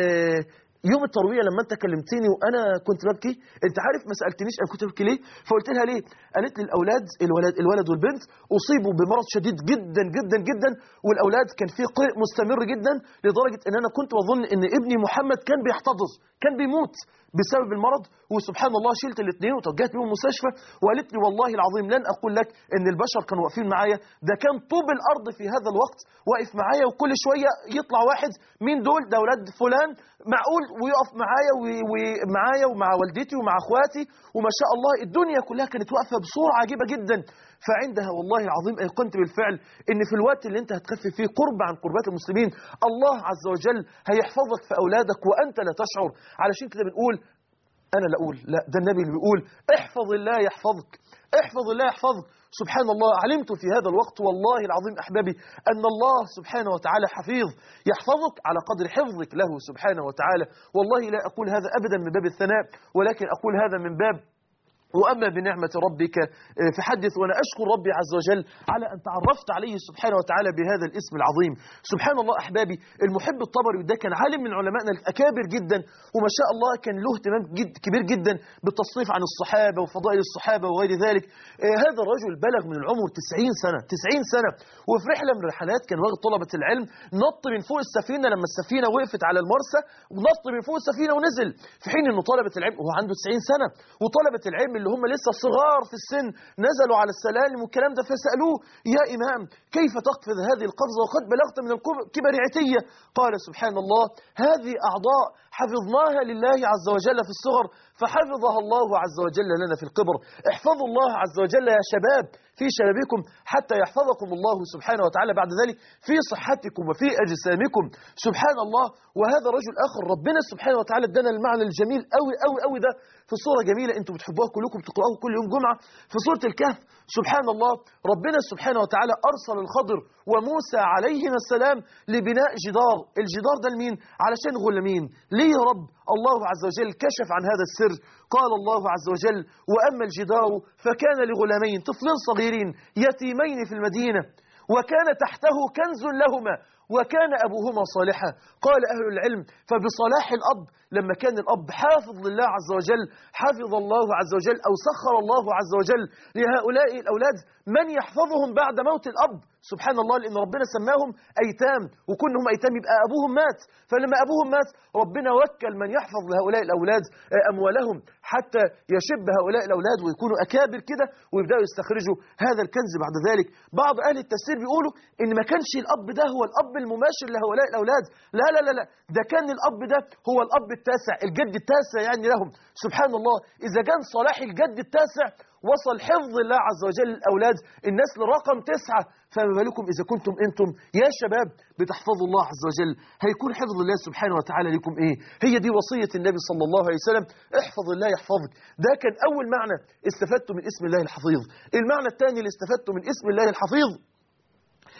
يوم التروية لما انت كلمتني وانا كنت ببكي، انت عارف ما سالتنيش انا كنت ببكي ليه؟ فقلت لها ليه؟ قالت لي الاولاد الولد الولد والبنت اصيبوا بمرض شديد جدا جدا جدا، والاولاد كان في قيء مستمر جدا لدرجه ان انا كنت بظن ان ابني محمد كان بيحتضر كان بيموت بسبب المرض. وسبحان الله شلت الاثنين وتوجهت بيهم المستشفى، وقالت لي والله العظيم لن اقول لك ان البشر كانوا واقفين معايا، ده كان طوب الارض في هذا الوقت واقف معايا، وكل شويه يطلع واحد مين دول؟ ده اولاد فلان، معقول؟ ويقف معايا ومعايا ومع والدتي ومع اخواتي، وما شاء الله الدنيا كلها كانت واقفه بصوره عجيبه جدا. فعندها والله العظيم ايقنت بالفعل ان في الوقت اللي انت هتخفف فيه قرب عن قربات المسلمين الله عز وجل هيحفظك في اولادك وانت لا تشعر. علشان كده بنقول، انا لا اقول، لا ده النبي اللي بيقول احفظ الله يحفظك، احفظ الله يحفظك. سبحان الله علمت في هذا الوقت والله العظيم احبابي ان الله سبحانه وتعالى حفيظ يحفظك على قدر حفظك له سبحانه وتعالى. والله لا اقول هذا ابدا من باب الثناء، ولكن اقول هذا من باب وأما بنعمة ربك فحدث. وأنا أشكر ربي عز وجل على أن تعرفت عليه سبحانه وتعالى بهذا الاسم العظيم. سبحان الله أحبابي، المحب الطبري ده كان عالم من علمائنا الأكابر جدا، وما شاء الله كان له اهتمام جد كبير جدا بالتصنيف عن الصحابة وفضائل الصحابة وغير ذلك. هذا الرجل بلغ من العمر تسعين سنة تسعين سنة، وفي رحلة من الرحلات كان واخد طلبة العلم نط من فوق السفينة لما السفينة وقفت على المرسى، ونط من فوق السفينة ونزل، في حين أنه طلبة العلم وهو عنده تسعين سنة، وطلبة العلم اللي هم لسه صغار في السن نزلوا على السلالم والكلام ده، فسألوه يا إمام كيف تقفز هذه القفزة وقد بلغت من الكبر عتية؟ قال سبحان الله هذه أعضاء حفظناها لله عز وجل في الصغر فحفظها الله عز وجل لنا في الكبر. احفظوا الله عز وجل يا شباب في شبابكم حتى يحفظكم الله سبحانه وتعالى بعد ذلك في صحتكم وفي أجسامكم. سبحان الله. وهذا رجل آخر ربنا سبحانه وتعالى ادانا المعنى الجميل قوي قوي قوي ده في صورة جميلة انتم بتحبوها كلكم بتقرأوها كل يوم جمعة في سورة الكهف. سبحان الله ربنا سبحانه وتعالى أرسل الخضر وموسى عليهما السلام لبناء جدار. الجدار ده لمين؟ علشان غلامين. ليه يا رب؟ الله عز وجل كشف عن هذا السر. قال الله عز وجل وأما الجدار فكان لغلامين طفلين صغيرين يتيمين في المدينة وكان تحته كنز لهما وكان أبوهما صالحا. قال أهل العلم فبصلاح الأب لما كان الأب حافظ لله عز وجل حافظ الله عز وجل أو سخر الله عز وجل لهؤلاء الأولاد من يحفظهم بعد موت الأب. سبحان الله لأن ربنا سماهم أيتام، وكونهم أيتام يبقى أبوهم مات، فلما أبوهم مات ربنا وكل من يحفظ لهؤلاء الأولاد أموالهم حتى يشب هؤلاء الأولاد ويكونوا أكابر كده ويبدأوا يستخرجوا هذا الكنز بعد ذلك. بعض أهل التفسير بيقولوا إن ما كانش الأب ده هو الأب المباشر لهؤلاء الأولاد، لا لا لا لا ده كان الأب ده هو الأب التاسع الجد التاسع يعني لهم. سبحان الله إذا كان صلاح الجد التاسع وصل حفظ الله عز وجل الأولاد النسل رقم تسعة، فما بالكم إذا كنتم أنتم يا شباب بتحفظوا الله عز وجل هيكون حفظ الله سبحانه وتعالى لكم إيه؟ هي دي وصية النبي صلى الله عليه وسلم احفظ الله يحفظك. ده كان أول معنى استفدته من اسم الله الحفيظ. المعنى الثاني اللي استفدته من اسم الله الحفيظ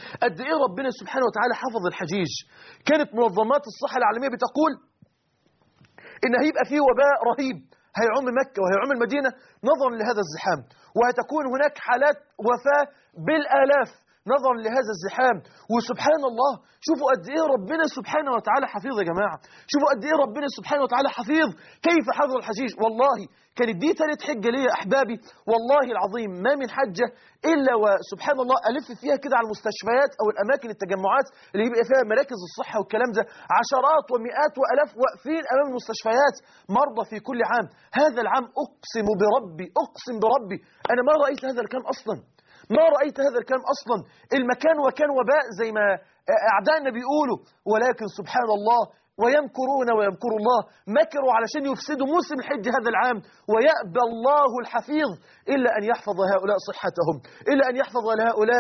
قد إيه ربنا سبحانه وتعالى حفظ الحجيج. كانت منظمات الصحة العالمية بتقول إن هيبقى فيه وباء رهيب هيعم مكة وهيعم المدينة نظرا لهذا الزحام، وهتكون هناك حالات وفاة بالآلاف نظرا لهذا الزحام. وسبحان الله شوفوا قد ايه ربنا سبحانه وتعالى حفيظ يا جماعه، شوفوا قد ايه ربنا سبحانه وتعالى حفيظ. كيف حفظ الحجيج؟ والله كانت دي ثالث حجه ليا احبابي، والله العظيم ما من حجه الا وسبحان الله الف فيها كده على المستشفيات او الاماكن التجمعات اللي يبقى فيها مراكز الصحه والكلام ده، عشرات ومئات والاف واقفين امام المستشفيات مرضى في كل عام. هذا العام اقسم بربي اقسم بربي انا ما رايت هذا الكلام اصلا، ما رأيت هذا الكلام أصلا. المكان وكان وباء زي ما أعدائنا بيقولوا، ولكن سبحان الله ويمكرون ويمكر الله، مكروا علشان يفسدوا موسم الحج هذا العام، ويأبى الله الحفيظ إلا أن يحفظ هؤلاء صحتهم، إلا أن يحفظ لهؤلاء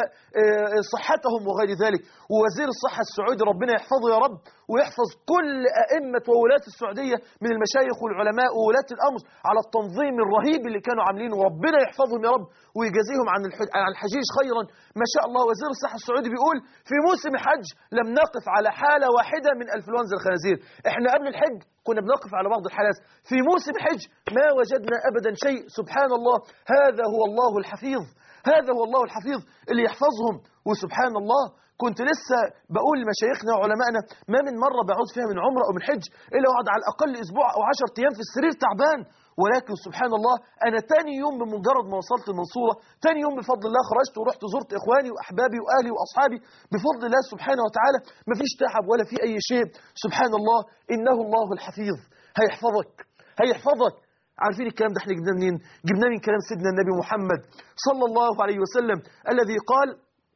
صحتهم وغير ذلك. ووزير الصحة السعودي ربنا يحفظه يا رب، ويحفظ كل أئمة وولاة السعودية من المشايخ والعلماء وولاة الأمر على التنظيم الرهيب اللي كانوا عاملينه، وربنا يحفظهم يا رب ويجازيهم عن عن الحجيج خيرا. ما شاء الله وزير الصحة السعودي بيقول في موسم الحج لم نقف على حالة واحدة من انفلونزا الخنازير. احنا قبل الحج كنا بنقف على بعض الحالات، في موسم الحج ما وجدنا أبدا شيء. سبحان الله هذا هو الله الحفيظ، هذا هو الله الحفيظ اللي يحفظهم. وسبحان الله كنت لسه بقول لمشايخنا وعلمائنا ما من مرة بعود فيها من عمرة أو من حج إلا وقعد على الأقل أسبوع أو عشرة أيام في السرير تعبان، ولكن سبحان الله أنا تاني يوم بمجرد ما وصلت المنصورة، تاني يوم بفضل الله خرجت ورحت زرت إخواني وأحبابي وأهلي وأصحابي بفضل الله سبحانه وتعالى، مفيش تعب ولا في أي شيء. سبحان الله إنه الله الحفيظ، هيحفظك هيحفظك. عارفين الكلام ده احنا جبناه منين؟ جبناه من كلام سيدنا النبي محمد صلى الله عليه وسلم الذي قال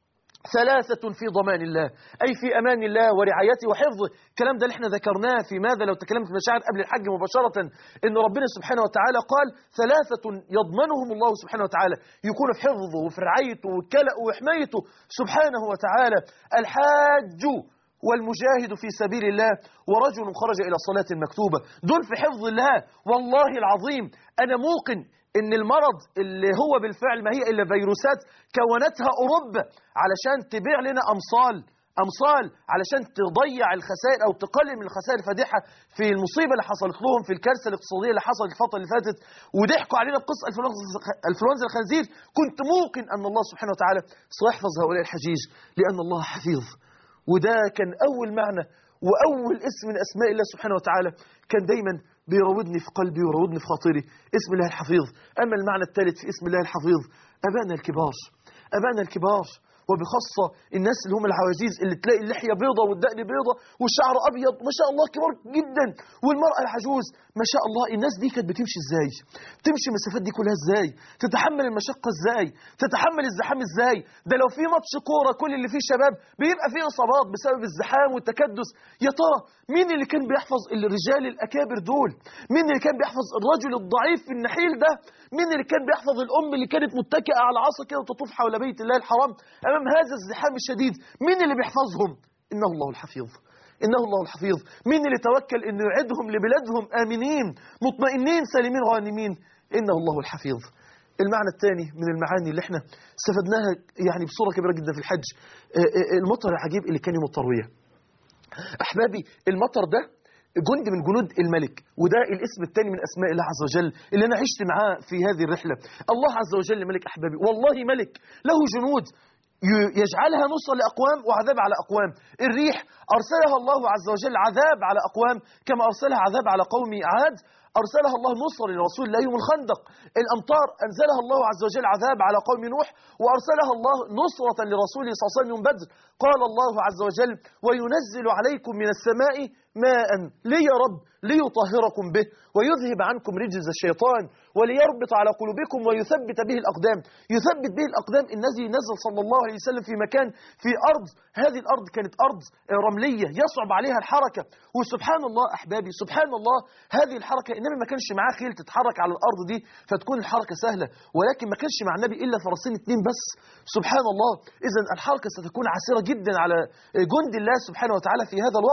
ثلاثة في ضمان الله، أي في أمان الله ورعايته وحفظه. الكلام ده اللي احنا ذكرناه في ماذا لو تكلمت في مشاعر قبل الحج مباشرة، إن ربنا سبحانه وتعالى قال ثلاثة يضمنهم الله سبحانه وتعالى، يكون في حفظه وفي رعايته وكلأه وحمايته سبحانه وتعالى. الحاج والمجاهد في سبيل الله ورجل خرج إلى صلاة مكتوبة، دول في حفظ الله. والله العظيم أنا موقن إن المرض اللي هو بالفعل ما هي إلا فيروسات كونتها أوروبا علشان تبيع لنا أمصال أمصال علشان تضيع الخسائر أو تقلل من الخسائر الفادحة في المصيبة اللي حصلت لهم، في الكارثة الاقتصادية اللي حصلت الفترة اللي فاتت، وضحكوا علينا بقصة الفلونزا الخنزير. كنت موقن أن الله سبحانه وتعالى سيحفظ هؤلاء الحجيج لأن الله حفيظ. وده كان أول معنى وأول اسم من أسماء الله سبحانه وتعالى كان دايما بيراودني في قلبي ويراودني في خاطري، اسم الله الحفيظ. أما المعنى الثالث في اسم الله الحفيظ أبانا الكبار، أبانا الكبار، وبخاصة الناس اللي هم العواجيز اللي تلاقي اللحية بيضة والدقن بيضة والشعر أبيض ما شاء الله كبار جدا، والمرأة العجوز ما شاء الله. الناس دي كانت بتمشي إزاي؟ تمشي المسافات دي كلها إزاي؟ تتحمل المشقة إزاي؟ تتحمل الزحام إزاي؟ ده لو في ماتش كورة كل اللي فيه شباب بيبقى فيه إصابات بسبب الزحام والتكدس. يا ترى مين اللي كان بيحفظ الرجال الأكابر دول؟ مين اللي كان بيحفظ الرجل الضعيف النحيل ده؟ مين اللي كان بيحفظ الأم اللي كانت متكئة على عصا كده وتطوف حول بيت الله الحرام أمام هذا الزحام الشديد؟ مين اللي بيحفظهم؟ إنه الله الحفيظ، إنه الله الحفيظ. مين اللي توكل إنه يعيدهم لبلادهم آمنين مطمئنين سالمين غانمين؟ إنه الله الحفيظ. المعنى الثاني من المعاني اللي احنا استفدناها يعني بصورة كبيرة جدا في الحج، المطر العجيب اللي كان يوم التروية. أحبابي المطر ده جند من جنود الملك، وده الاسم الثاني من أسماء الله عز وجل اللي أنا عشت معاه في هذه الرحلة. الله عز وجل ملك أحبابي، والله ملك له جنود يجعلها نصر لأقوام وعذاب على أقوام. الريح أرسلها الله عز وجل عذاب على أقوام كما أرسلها عذاب على قوم عاد، أرسلها الله نصر لرسول الله يوم الخندق. الأمطار أنزلها الله عز وجل عذاب على قوم نوح، وأرسلها الله نصرة لرسوله صلى الله عليه وسلم يوم بدر. قال الله عز وجل وينزل عليكم من السماء ماء لي يا رب ليطهركم به ويذهب عنكم رجز الشيطان وليربط على قلوبكم ويثبت به الأقدام. يثبت به الأقدام الذي نزل صلى الله عليه وسلم في مكان في أرض، هذه الأرض كانت أرض رملية يصعب عليها الحركة. وسبحان الله أحبابي سبحان الله هذه الحركة النبي ما كانش معاه خيل تتحرك على الأرض دي فتكون الحركة سهلة، ولكن ما كانش مع النبي إلا فرسين اتنين بس. سبحان الله إذن الحركة ستكون عسيرة جدا على جند الله سبحانه وتعالى في هذا الوقت.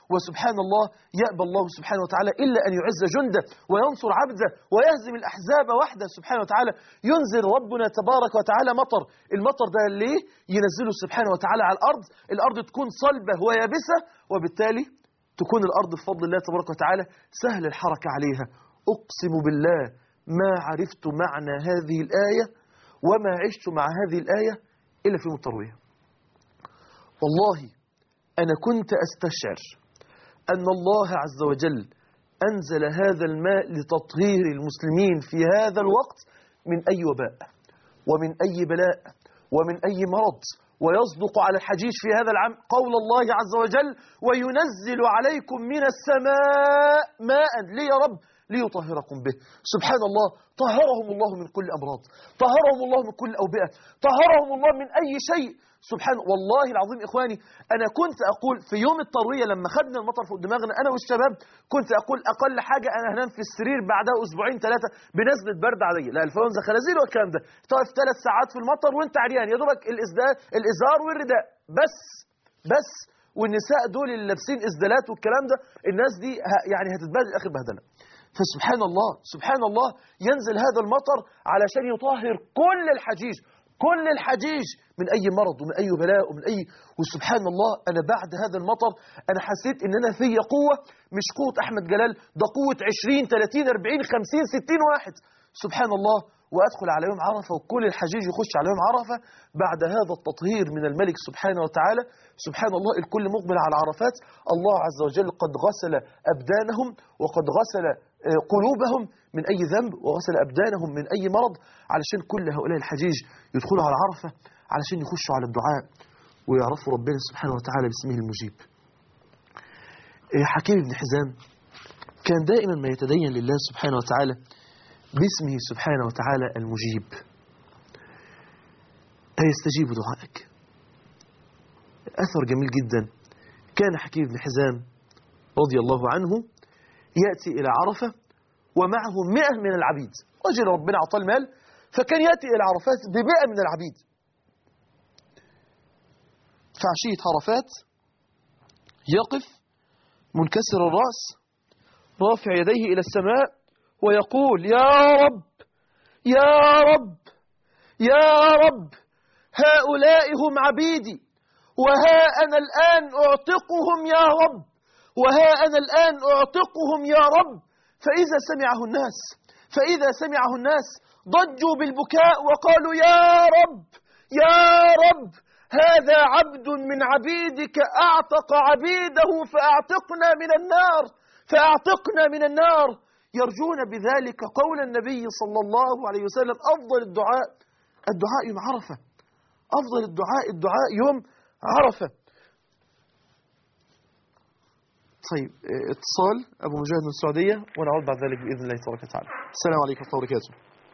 وسبحان الله يأبى الله سبحانه وتعالى إلا أن يعز جنده وينصر عبده ويهزم الأحزاب وحده سبحانه وتعالى. ينزل ربنا تبارك وتعالى مطر، المطر ده ليه ينزله سبحانه وتعالى على الأرض، الأرض تكون صلبة ويابسة، وبالتالي تكون الأرض بفضل الله تبارك وتعالى سهل الحركة عليها. أقسم بالله ما عرفت معنى هذه الآية وما عشت مع هذه الآية إلا في التروية. والله أنا كنت أستشعر أن الله عز وجل أنزل هذا الماء لتطهير المسلمين في هذا الوقت من أي وباء ومن أي بلاء ومن أي مرض. ويصدق على الحجيج في هذا العام قول الله عز وجل: وينزل عليكم من السماء ماء. ليه يا رب؟ ليطهركم به. سبحان الله، طهرهم الله من كل أمراض، طهرهم الله من كل أوبئة، طهرهم الله من أي شيء. سبحان والله العظيم. إخواني، أنا كنت أقول في يوم التروية لما خدنا المطر فوق دماغنا أنا والشباب، كنت أقول أقل حاجة أنا هنام في السرير بعدها أسبوعين ثلاثة بنزلة برد عادية، لا الفلونزا خنازير والكلام ده، تقف ثلاث ساعات في المطر وأنت عريان يا دوبك الإزداء الإزار والرداء بس بس والنساء دول اللي لابسين إزدالات والكلام ده، الناس دي يعني هتتبهدل آخر بهدلة. فسبحان الله سبحان الله ينزل هذا المطر علشان يطهر كل الحجيج، كل الحجيج من أي مرض ومن أي بلاء ومن أي. وسبحان الله أنا بعد هذا المطر أنا حسيت إن أنا في قوة، مش قوة أحمد جلال، ده قوة عشرين ثلاثين أربعين خمسين ستين واحد. سبحان الله. وأدخل على يوم عرفة وكل الحجيج يخش على يوم عرفة بعد هذا التطهير من الملك سبحانه وتعالى. سبحان الله الكل مقبل على عرفات، الله عز وجل قد غسل أبدانهم وقد غسل قلوبهم من أي ذنب وغسل أبدانهم من أي مرض، علشان كل هؤلاء الحجيج يدخلوا على عرفة علشان يخشوا على الدعاء ويعرفوا ربنا سبحانه وتعالى باسمه المجيب. حكيم بن حزام كان دائما ما يتدين لله سبحانه وتعالى باسمه سبحانه وتعالى المجيب. هيستجيب دعائك. أثر جميل جدا. كان حكيم بن حزام رضي الله عنه يأتي إلى عرفة ومعه مئة من العبيد، رجل ربنا أعطاه المال، فكان يأتي إلى عرفات بمئة من العبيد. فعشية عرفات يقف منكسر الرأس رافع يديه إلى السماء ويقول: يا رب يا رب يا رب، هؤلاء هم عبيدي، وها أنا الآن أعتقهم يا رب، وها أنا الآن أعتقهم يا رب. فإذا سمعه الناس فإذا سمعه الناس ضجوا بالبكاء وقالوا: يا رب يا رب، هذا عبد من عبيدك أعتق عبيده فأعتقنا من النار فأعتقنا من النار. يرجون بذلك قول النبي صلى الله عليه وسلم: أفضل الدعاء الدعاء يوم عرفة، أفضل الدعاء الدعاء يوم عرفة. طيب اتصال أبو مجاهد من السعودية ونعود بعد ذلك بإذن الله تبارك وتعالى. السلام عليكم ورحمة الله وبركاته.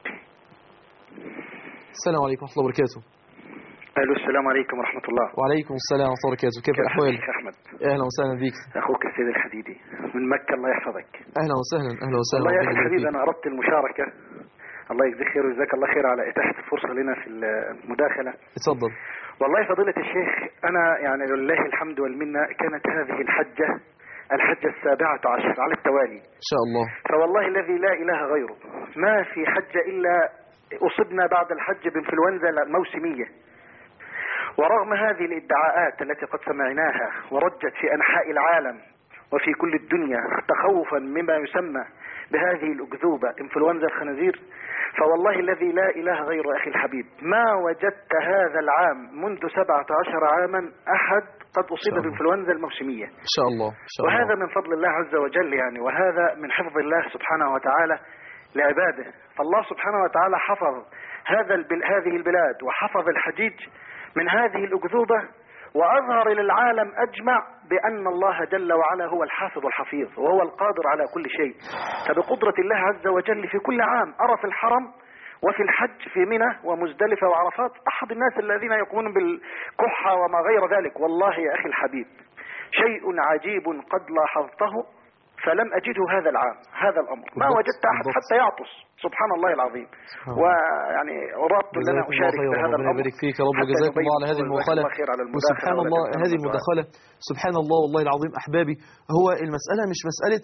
السلام عليكم ورحمة الله وبركاته. أهلا السلام عليكم ورحمة الله. وعليكم السلام ورحمة الله وبركاته. كيف الأحوال؟ أحمد. أهلا وسهلا بك. أخوك السيد الحديدي من مكة، الله يحفظك. أهلا وسهلا. أهلا وسهلا. والله يا أخي الحبيب أنا أردت المشاركة، الله يجزيك خير وجزاك الله خير على إتاحة الفرصة لنا في المداخلة. اتفضل. والله فضيلة الشيخ أنا يعني لله الحمد والمنة، كانت هذه الحجة الحجة السابعة عشر على التوالي إن شاء الله. فوالله الذي لا إله غيره ما في حجة إلا أصبنا بعد الحج بإنفلونزا الموسمية. ورغم هذه الادعاءات التي قد سمعناها ورجت في أنحاء العالم وفي كل الدنيا تخوفا مما يسمى بهذه الأكذوبة إنفلونزا الخنازير، فوالله الذي لا إله غير أخي الحبيب ما وجدت هذا العام منذ سبعة عشر عاما أحد قد أصيب بإنفلونزا الموسمية. إن شاء الله. إن شاء الله. وهذا من فضل الله عز وجل يعني، وهذا من حفظ الله سبحانه وتعالى لعباده. فالله سبحانه وتعالى حفظ هذا هذه البلاد وحفظ الحجيج من هذه الأكذوبة، وأظهر للعالم أجمع بأن الله جل وعلا هو الحافظ الحفيظ وهو القادر على كل شيء. فبقدرة الله عز وجل في كل عام أرى في الحرم وفي الحج في منى ومزدلفة وعرفات أحد الناس الذين يقومون بالكحة وما غير ذلك. والله يا أخي الحبيب شيء عجيب قد لاحظته فلم أجده هذا العام هذا الأمر، ما وجدت أحد حتى يعطس، سبحان الله العظيم. ويعني أردت أن أنا أشارك بهذا الأمر. يبارك فيك يا رب وجزاكم الله على هذه المداخلة. وسبحان الله هذه المداخلة سبحان الله والله العظيم أحبابي، هو المسألة مش مسألة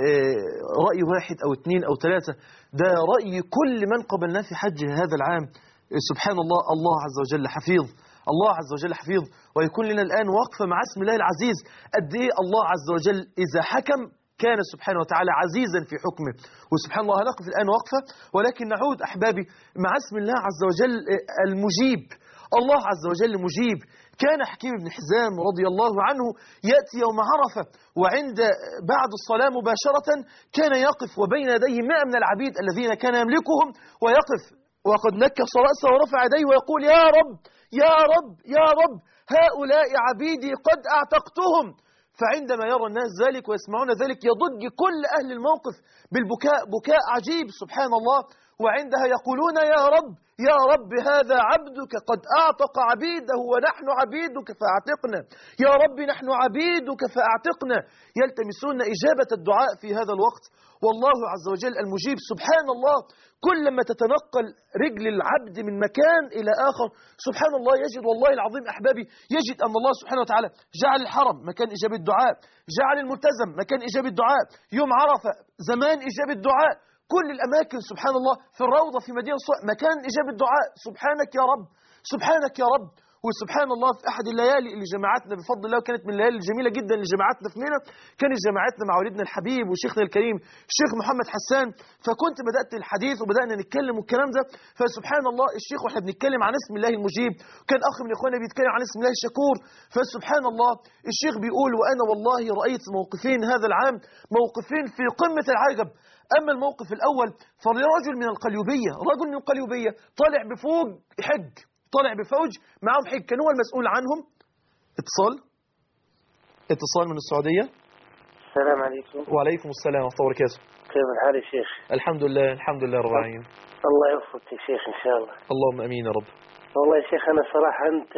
رأي واحد أو اثنين أو ثلاثة، ده رأي كل من قبلناه في حج هذا العام. سبحان الله، الله عز وجل حفيظ، الله عز وجل حفيظ. ويكون لنا الآن وقفة مع اسم الله العزيز، قد إيه الله عز وجل إذا حكم كان سبحانه وتعالى عزيزا في حكمه. وسبحان الله هنقف الآن وقفة، ولكن نعود أحبابي مع اسم الله عز وجل المجيب. الله عز وجل مجيب. كان حكيم بن حزام رضي الله عنه يأتي يوم عرفة، وعند بعد الصلاة مباشرة كان يقف وبين يديه مئة من العبيد الذين كان يملكهم، ويقف وقد نكس رأسه ورفع يديه ويقول يا رب يا رب يا رب هؤلاء عبيدي قد أعتقتهم. فعندما يرى الناس ذلك ويسمعون ذلك يضج كل أهل الموقف بالبكاء، بكاء عجيب سبحان الله. وعندها يقولون يا رب يا رب هذا عبدك قد أعتق عبيده ونحن عبيدك فأعتقنا، يا رب نحن عبيدك فأعتقنا. يلتمسون إجابة الدعاء في هذا الوقت، والله عز وجل المجيب سبحان الله. كلما تتنقل رجل العبد من مكان إلى آخر سبحان الله يجد والله العظيم أحبابي، يجد أن الله سبحانه وتعالى جعل الحرم مكان إجابة الدعاء، جعل الملتزم مكان إجابة الدعاء، يوم عرفة زمان إجابة الدعاء، كل الأماكن سبحان الله، في الروضة في مدينة صوء مكان إجابة الدعاء. سبحانك يا رب سبحانك يا رب. وسبحان الله في أحد الليالي اللي جمعتنا بفضل الله، وكانت من الليالي الجميلة جدا اللي جمعتنا في منى، كانت جمعتنا مع والدنا الحبيب وشيخنا الكريم الشيخ محمد حسان. فكنت بدأت الحديث وبدأنا نتكلم والكلام ده، فسبحان الله الشيخ واحنا بنتكلم عن اسم الله المجيب، كان أخ من إخواننا بيتكلم عن اسم الله الشكور. فسبحان الله الشيخ بيقول وأنا والله رأيت موقفين هذا العام، موقفين في قمة العجب. أما الموقف الأول فرجل من القليوبية، رجل من القليوبية طالع بفوج حج، طالع بفوج معهم حج، كان هو المسؤول عنهم. اتصال اتصال من السعودية. السلام عليكم. وعليكم السلام ورحمة الله وبركاته. كيف الحال يا شيخ؟ الحمد لله الحمد لله رب العالمين. الله يوفقك يا شيخ إن شاء الله. اللهم أمين يا رب. والله يا شيخ أنا صراحة أنت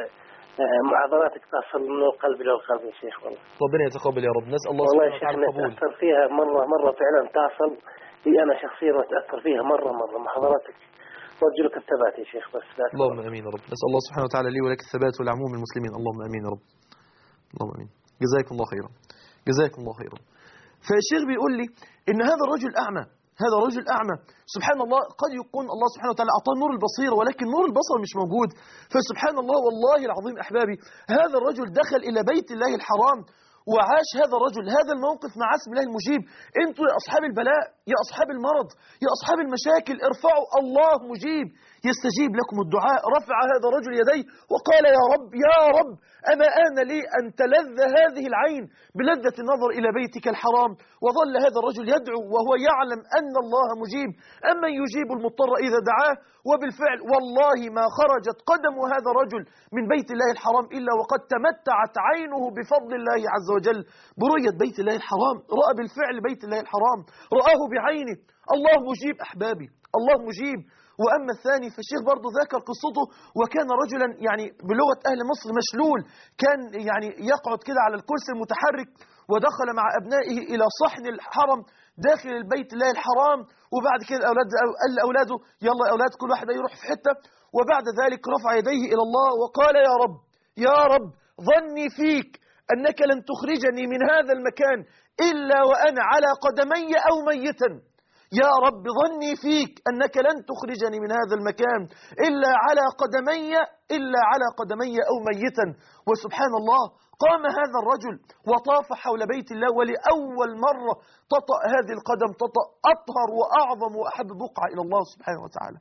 محاضراتك تصل من القلب إلى القلب يا شيخ والله. ربنا يتقبل يا رب، نسأل الله والله سبحانه وتعالى القبول. والله يا شيخ أتأثر فيها مرة مرة فعلا تصل لي أنا شخصيا، وأتأثر فيها مرة مرة محاضراتك، وأرجو لك الثبات يا شيخ بس. اللهم امين يا رب، نسأل الله سبحانه وتعالى لي ولك الثبات والعموم المسلمين. اللهم امين يا رب، اللهم امين. جزاكم الله خيرا، جزاكم الله خيرا. فالشيخ بيقول لي ان هذا الرجل اعمى، هذا الرجل اعمى سبحان الله، قد يكون الله سبحانه وتعالى اعطاه نور البصيره ولكن نور البصر مش موجود. فسبحان الله والله العظيم احبابي، هذا الرجل دخل الى بيت الله الحرام وعاش هذا الرجل هذا الموقف مع اسم الله المجيب. انتوا يا اصحاب البلاء، يا اصحاب المرض، يا اصحاب المشاكل، ارفعوا، الله مجيب يستجيب لكم الدعاء. رفع هذا الرجل يديه وقال يا رب يا رب أما آن لي أن تلذ هذه العين بلذة النظر إلى بيتك الحرام. وظل هذا الرجل يدعو وهو يعلم أن الله مجيب، أما يجيب المضطر إذا دعاه. وبالفعل والله ما خرجت قدم هذا الرجل من بيت الله الحرام إلا وقد تمتعت عينه بفضل الله عز وجل برؤية بيت الله الحرام. رأى بالفعل بيت الله الحرام، رآه بعينه. الله مجيب أحبابي، الله مجيب. وأما الثاني فالشيخ برضو ذكر قصته، وكان رجلا يعني بلغة أهل مصر مشلول، كان يعني يقعد كده على الكرسي المتحرك، ودخل مع أبنائه إلى صحن الحرم داخل البيت الله الحرام. وبعد كده أولاد قال لأولاده يلا يا أولاد كل واحد يروح في حتة. وبعد ذلك رفع يديه إلى الله وقال يا رب يا رب ظني فيك أنك لن تخرجني من هذا المكان إلا وأنا على قدمي أو ميتا. يا رب ظني فيك أنك لن تخرجني من هذا المكان إلا على قدمي إلا على قدمي أو ميتا. وسبحان الله قام هذا الرجل وطاف حول بيت الله، ولأول مرة تطأ هذه القدم تطأ أطهر وأعظم وأحب بقعة إلى الله سبحانه وتعالى.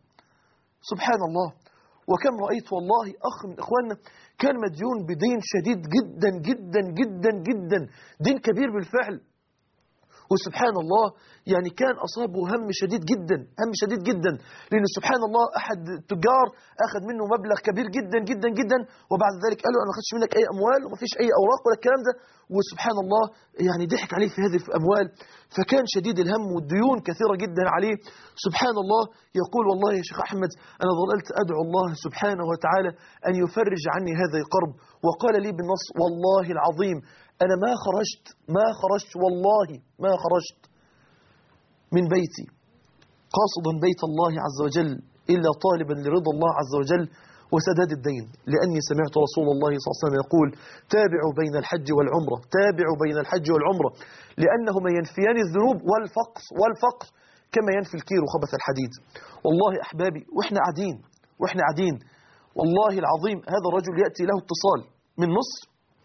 سبحان الله. وكم رأيت والله أخ من إخواننا كان مديون بدين شديد جدا جدا جدا جدا، دين كبير بالفعل. وسبحان الله يعني كان أصابه هم شديد جدا، هم شديد جدا، لأن سبحان الله أحد التجار أخذ منه مبلغ كبير جدا جدا جدا، وبعد ذلك قال له أنا ما أخذش منك أي أموال وما فيش أي أوراق ولا الكلام ده. وسبحان الله يعني ضحك عليه في هذه الأموال، فكان شديد الهم والديون كثيرة جدا عليه. سبحان الله يقول والله يا شيخ أحمد أنا ظللت أدعو الله سبحانه وتعالى أن يفرج عني هذا الكرب، وقال لي بالنص والله العظيم أنا ما خرجت ما خرجت والله ما خرجت من بيتي قاصدا بيت الله عز وجل إلا طالبا لرضا الله عز وجل وسداد الدين، لأني سمعت رسول الله صلى الله عليه وسلم يقول تابعوا بين الحج والعمرة، تابعوا بين الحج والعمرة، لأنهما ينفيان الذنوب والفقر والفقر كما ينفي الكير خبث الحديد. والله أحبابي وإحنا قاعدين وإحنا قاعدين والله العظيم هذا الرجل يأتي له اتصال من مصر،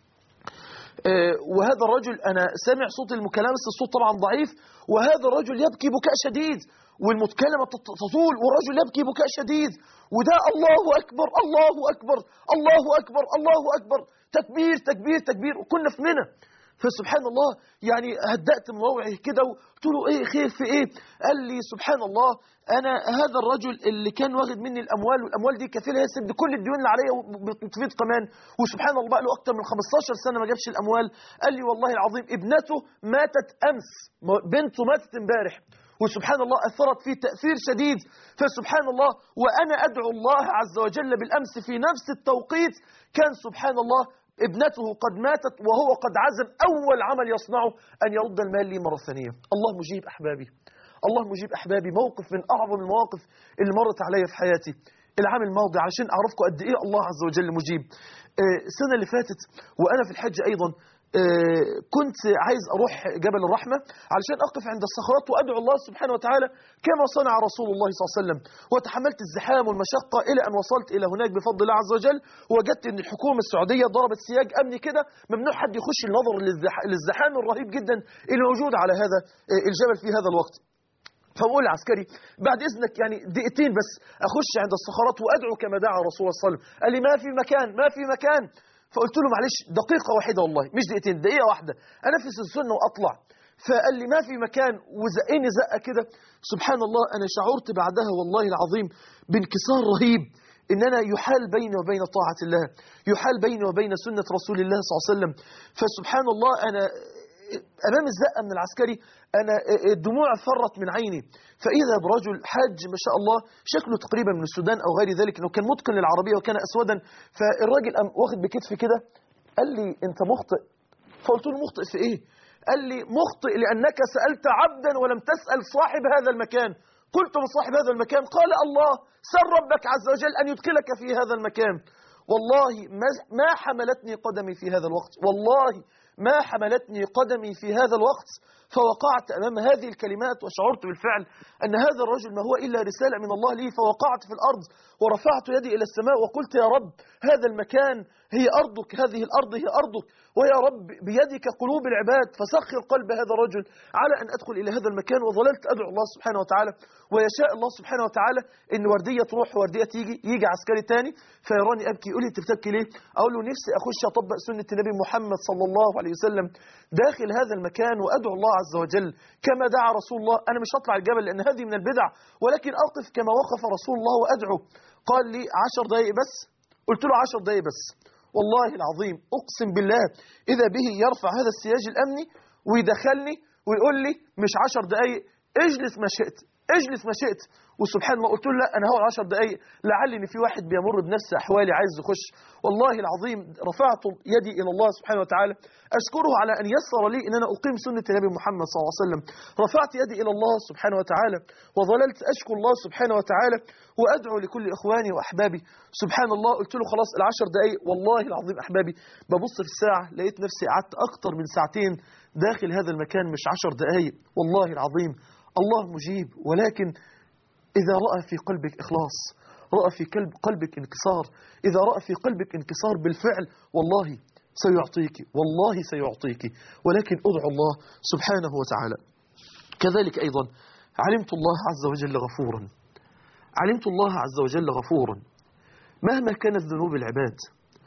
آه وهذا الرجل أنا سامع صوت المكالمة بس الصوت طبعا ضعيف، وهذا الرجل يبكي بكاء شديد والمتكلمة تطول والرجل يبكي بكاء شديد، وده الله أكبر الله أكبر الله أكبر الله أكبر تكبير تكبير تكبير، وكنا في منى. فسبحان الله يعني هدأت من روعه كده وقلت له ايه خير في ايه؟ قال لي سبحان الله انا هذا الرجل اللي كان واخد مني الاموال والاموال دي كفيله يسد كل الديون اللي عليا وبتفيض كمان، وسبحان الله بقى له اكتر من خمستاشر سنه ما جابش الاموال. قال لي والله العظيم ابنته ماتت امس، بنته ماتت امبارح، وسبحان الله أثرت فيه تأثير شديد. فسبحان الله وأنا أدعو الله عز وجل بالأمس في نفس التوقيت كان سبحان الله ابنته قد ماتت وهو قد عزم أول عمل يصنعه أن يرد المال لي مرة ثانية. الله مجيب أحبابي، الله مجيب أحبابي. موقف من أعظم المواقف اللي مرت علي في حياتي العام الماضي علشان أعرفكم قد إيه الله عز وجل مجيب. السنة اللي فاتت وأنا في الحج أيضا كنت عايز أروح جبل الرحمة علشان أقف عند الصخرات وأدعو الله سبحانه وتعالى كما صنع رسول الله صلى الله عليه وسلم، وتحملت الزحام والمشقة إلى أن وصلت إلى هناك بفضل الله عز وجل، ووجدت أن الحكومة السعودية ضربت سياج أمني كده ممنوع حد يخش النظر للزحام الرهيب جدا الموجود على هذا الجبل في هذا الوقت. فبقول العسكري بعد إذنك يعني دقيقتين بس أخش عند الصخرات وأدعو كما دعا رسول الله صلى الله عليه وسلم. قال لي ما في مكان ما في مكان. فقلت له معلش دقيقة واحدة والله مش دقيقتين دقيقة واحدة أنفس السنة وأطلع. فقال لي ما في مكان وزقني زقة كده. سبحان الله أنا شعرت بعدها والله العظيم بانكسار رهيب إن أنا يحال بيني وبين طاعة الله، يحال بيني وبين سنة رسول الله صلى الله عليه وسلم. فسبحان الله أنا أمام الزقة من العسكري أنا الدموع فرت من عيني، فإذا برجل حاج ما شاء الله شكله تقريبا من السودان أو غير ذلك، إنه كان متقن للعربية وكان أسودا. فالراجل قام واخد بكتفي كده قال لي أنت مخطئ. فقلت له مخطئ في إيه؟ قال لي مخطئ لأنك سألت عبدا ولم تسأل صاحب هذا المكان. قلت من صاحب هذا المكان؟ قال الله، سر ربك عز وجل أن يدخلك في هذا المكان. والله ما حملتني قدمي في هذا الوقت، والله ما حملتني قدمي في هذا الوقت، فوقعت أمام هذه الكلمات وشعرت بالفعل أن هذا الرجل ما هو إلا رسالة من الله لي. فوقعت في الأرض ورفعت يدي إلى السماء وقلت يا رب هذا المكان هي أرضك، هذه الأرض هي أرضك، ويا رب بيدك قلوب العباد، فسخر قلب هذا الرجل على أن أدخل إلى هذا المكان. وظللت أدعو الله سبحانه وتعالى، ويشاء الله سبحانه وتعالى إن وردية تروح ووردية تيجي، يجي عسكري تاني فيراني أبكي يقول لي أنت بتبكي ليه؟ أقول له نفسي أخش أطبق سنة النبي محمد صلى الله عليه وسلم داخل هذا المكان وأدعو الله عز وجل كما دعا رسول الله. أنا مش هطلع الجبل لأن هذه من البدع، ولكن أقف كما وقف رسول الله وأدعو. قال لي عشر دقائق بس. قلت له عشر دقائق بس. والله العظيم أقسم بالله إذا به يرفع هذا السياج الأمني ويدخلني ويقول لي مش عشر دقائق، اجلس ما شئت اجلس ما شئت. وسبحان الله قلت له لا أنا هقعد عشر دقائق لعلي إن في واحد بيمر بنفس أحوالي عايز يخش. والله العظيم رفعت يدي إلى الله سبحانه وتعالى أشكره على أن يسر لي إن أنا أقيم سنة النبي محمد صلى الله عليه وسلم. رفعت يدي إلى الله سبحانه وتعالى وظللت أشكر الله سبحانه وتعالى وأدعو لكل إخواني وأحبابي. سبحان الله قلت له خلاص العشر دقائق. والله العظيم أحبابي ببص في الساعة لقيت نفسي قعدت أكتر من ساعتين داخل هذا المكان مش عشر دقائق. والله العظيم الله مجيب، ولكن إذا رأى في قلبك إخلاص، رأى في قلب قلبك انكسار، إذا رأى في قلبك انكسار بالفعل والله سيعطيك، والله سيعطيك، ولكن أدعو الله سبحانه وتعالى. كذلك أيضا علمت الله عز وجل غفورا، علمت الله عز وجل غفورا مهما كانت ذنوب العباد،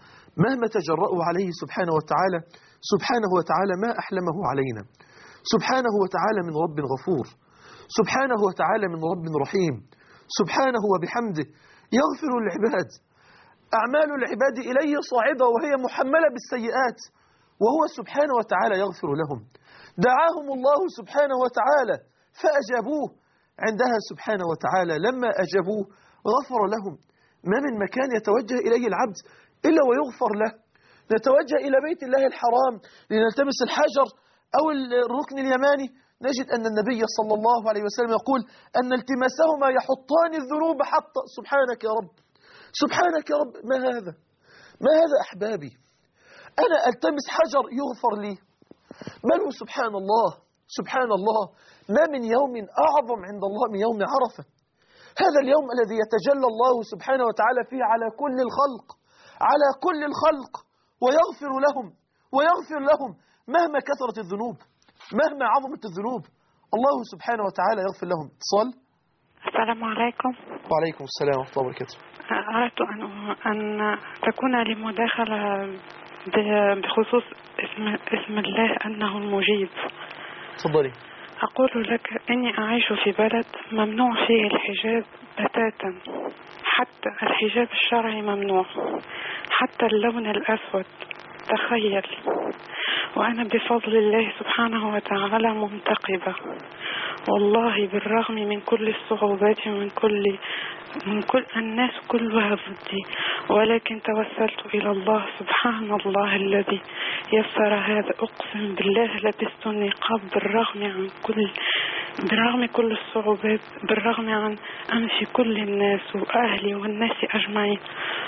مهما تجرأوا عليه سبحانه وتعالى. سبحانه وتعالى ما أحلمه علينا، سبحانه وتعالى من رب غفور، سبحانه وتعالى من رب رحيم، سبحانه وبحمده يغفر العباد. أعمال العباد إليه صاعدة وهي محملة بالسيئات، وهو سبحانه وتعالى يغفر لهم. دعاهم الله سبحانه وتعالى فأجابوه، عندها سبحانه وتعالى لما أجابوه غفر لهم. ما من مكان يتوجه إليه العبد إلا ويغفر له. نتوجه إلى بيت الله الحرام لنلتمس الحجر أو الركن اليماني، نجد أن النبي صلى الله عليه وسلم يقول أن التماسهما يحطان الذنوب حتى. سبحانك يا رب، سبحانك يا رب، ما هذا؟ ما هذا أحبابي؟ أنا ألتمس حجر يغفر لي، بل سبحان الله، سبحان الله، ما من يوم أعظم عند الله من يوم عرفة. هذا اليوم الذي يتجلى الله سبحانه وتعالى فيه على كل الخلق، على كل الخلق، ويغفر لهم ويغفر لهم مهما كثرت الذنوب، مهما عظمت الذنوب، الله سبحانه وتعالى يغفر لهم. اتصال. السلام عليكم. وعليكم السلام ورحمة الله وبركاته. أردت أن أن تكون لي مداخلة بخصوص اسم اسم الله أنه المجيب. تفضلي. أقول لك إني أعيش في بلد ممنوع فيه الحجاب بتاتا، حتى الحجاب الشرعي ممنوع، حتى اللون الأسود، تخيل. وأنا بفضل الله سبحانه وتعالى منتقبة، والله بالرغم من كل الصعوبات ومن كل من كل الناس كلها ضدي، ولكن توسلت إلى الله سبحان الله الذي يسر هذا. أقسم بالله لبست النقاب بالرغم عن كل بالرغم كل الصعوبات، بالرغم عن أنف كل الناس وأهلي والناس أجمعين.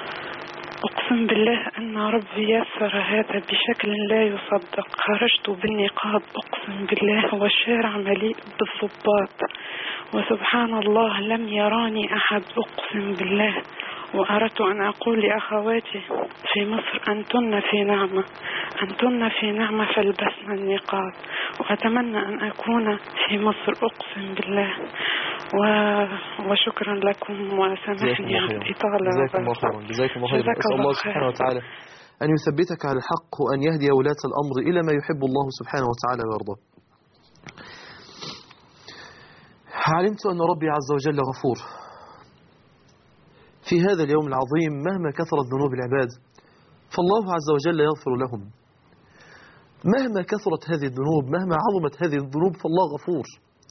أقسم بالله أن ربي يسر هذا بشكل لا يصدق. خرجت بالنقاب أقسم بالله والشارع مليء بالضباط، وسبحان الله لم يراني أحد أقسم بالله. وأردت أن أقول لأخواتي في مصر أنتن في نعمة، أنتن في نعمة فالبسن النقاب، وأتمنى أن أكون في مصر أقسم بالله. و... وشكرا لكم وسامحني على الإطالة. جزاكم الله خيرا. جزاكم الله خيرا. أسأل الله سبحانه وتعالى أن يثبتك على الحق وأن يهدي ولاة الأمر إلى ما يحب الله سبحانه وتعالى ويرضى. علمت أن ربي عز وجل غفور في هذا اليوم العظيم مهما كثرت ذنوب العباد، فالله عز وجل يغفر لهم مهما كثرت هذه الذنوب، مهما عظمت هذه الذنوب فالله غفور.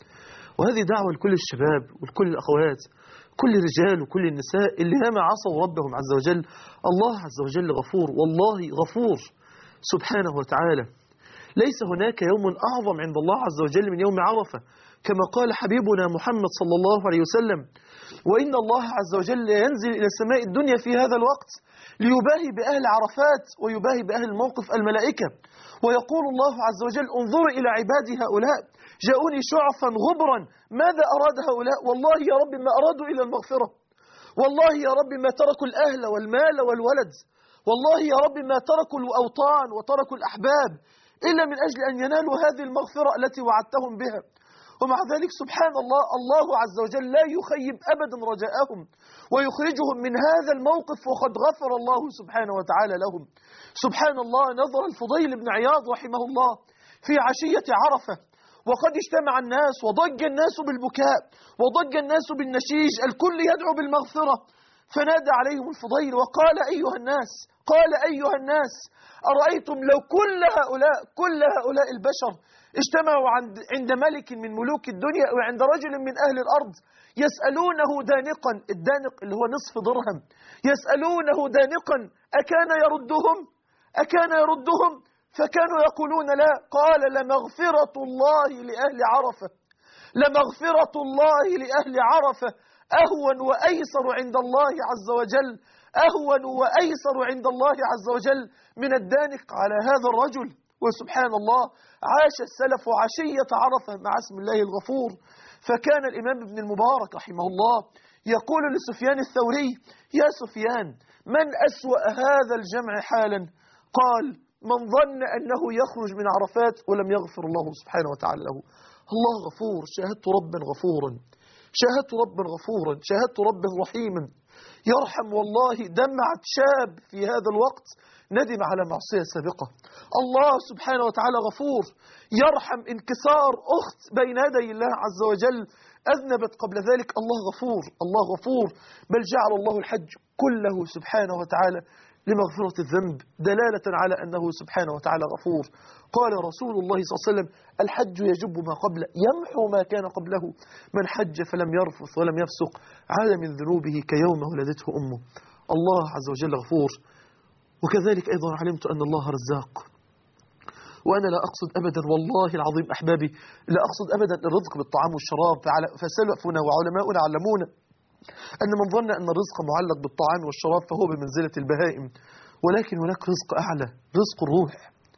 وهذه دعوة لكل الشباب ولكل الأخوات، كل الرجال وكل النساء اللي ياما عصوا ربهم عز وجل. الله عز وجل غفور، والله غفور سبحانه وتعالى. ليس هناك يوم أعظم عند الله عز وجل من يوم عرفة، كما قال حبيبنا محمد صلى الله عليه وسلم: وإن الله عز وجل ينزل إلى السماء الدنيا في هذا الوقت ليباهي بأهل عرفات ويباهي بأهل الموقف الملائكة، ويقول الله عز وجل: انظروا إلى عبادي هؤلاء جاءوني شعفا غبرا، ماذا أراد هؤلاء؟ والله يا رب ما أرادوا إلى المغفرة، والله يا رب ما تركوا الأهل والمال والولد، والله يا رب ما تركوا الأوطان وتركوا الأحباب إلا من أجل أن ينالوا هذه المغفرة التي وعدتهم بها. ومع ذلك سبحان الله، الله عز وجل لا يخيب أبدا رجاءهم ويخرجهم من هذا الموقف وقد غفر الله سبحانه وتعالى لهم. سبحان الله، نظر الفضيل بن عياض رحمه الله في عشية عرفة وقد اجتمع الناس وضج الناس بالبكاء وضج الناس بالنشيج، الكل يدعو بالمغفرة، فنادى عليهم الفضيل وقال: أيها الناس، قال أيها الناس، أرأيتم لو كل هؤلاء كل هؤلاء البشر اجتمعوا عند عند ملك من ملوك الدنيا وعند رجل من أهل الأرض يسألونه دانقا، الدانق اللي هو نصف درهم، يسألونه دانقا أكان يردهم أكان يردهم فكانوا يقولون لا. قال: لمغفرة الله لأهل عرفة، لمغفرة الله لأهل عرفة أهون وأيسر عند الله عز وجل، أهون وأيسر عند الله عز وجل من الدانق على هذا الرجل. وسبحان الله، عاش السلف عشية عرفة مع اسم الله الغفور. فكان الإمام ابن المبارك رحمه الله يقول لسفيان الثوري: يا سفيان، من أسوأ هذا الجمع حالا؟ قال: من ظن أنه يخرج من عرفات ولم يغفر الله سبحانه وتعالى له. الله غفور، شاهدت ربا غفورا، شاهدت ربا غفورا، شاهدت ربا رحيما يرحم. والله دمعت شاب في هذا الوقت ندم على معصية سابقة. الله سبحانه وتعالى غفور يرحم انكسار أخت بين يدي الله عز وجل أذنبت قبل ذلك. الله غفور، الله غفور، بل جعل الله الحج كله سبحانه وتعالى لمغفرة الذنب دلالة على أنه سبحانه وتعالى غفور. قال رسول الله صلى الله عليه وسلم: الحج يجب ما قبله، يمحو ما كان قبله، من حج فلم يرفث ولم يفسق عاد من ذنوبه كيوم ولدته أمه. الله عز وجل غفور. وكذلك أيضا علمت أن الله رزاق. وأنا لا أقصد أبدا والله العظيم أحبابي لا أقصد أبدا الرزق بالطعام والشراب، فسلفنا وعلماؤنا علمونا أن من ظن أن الرزق معلق بالطعام والشراب فهو بمنزلة البهائم، ولكن هناك رزق أعلى، رزق الروح،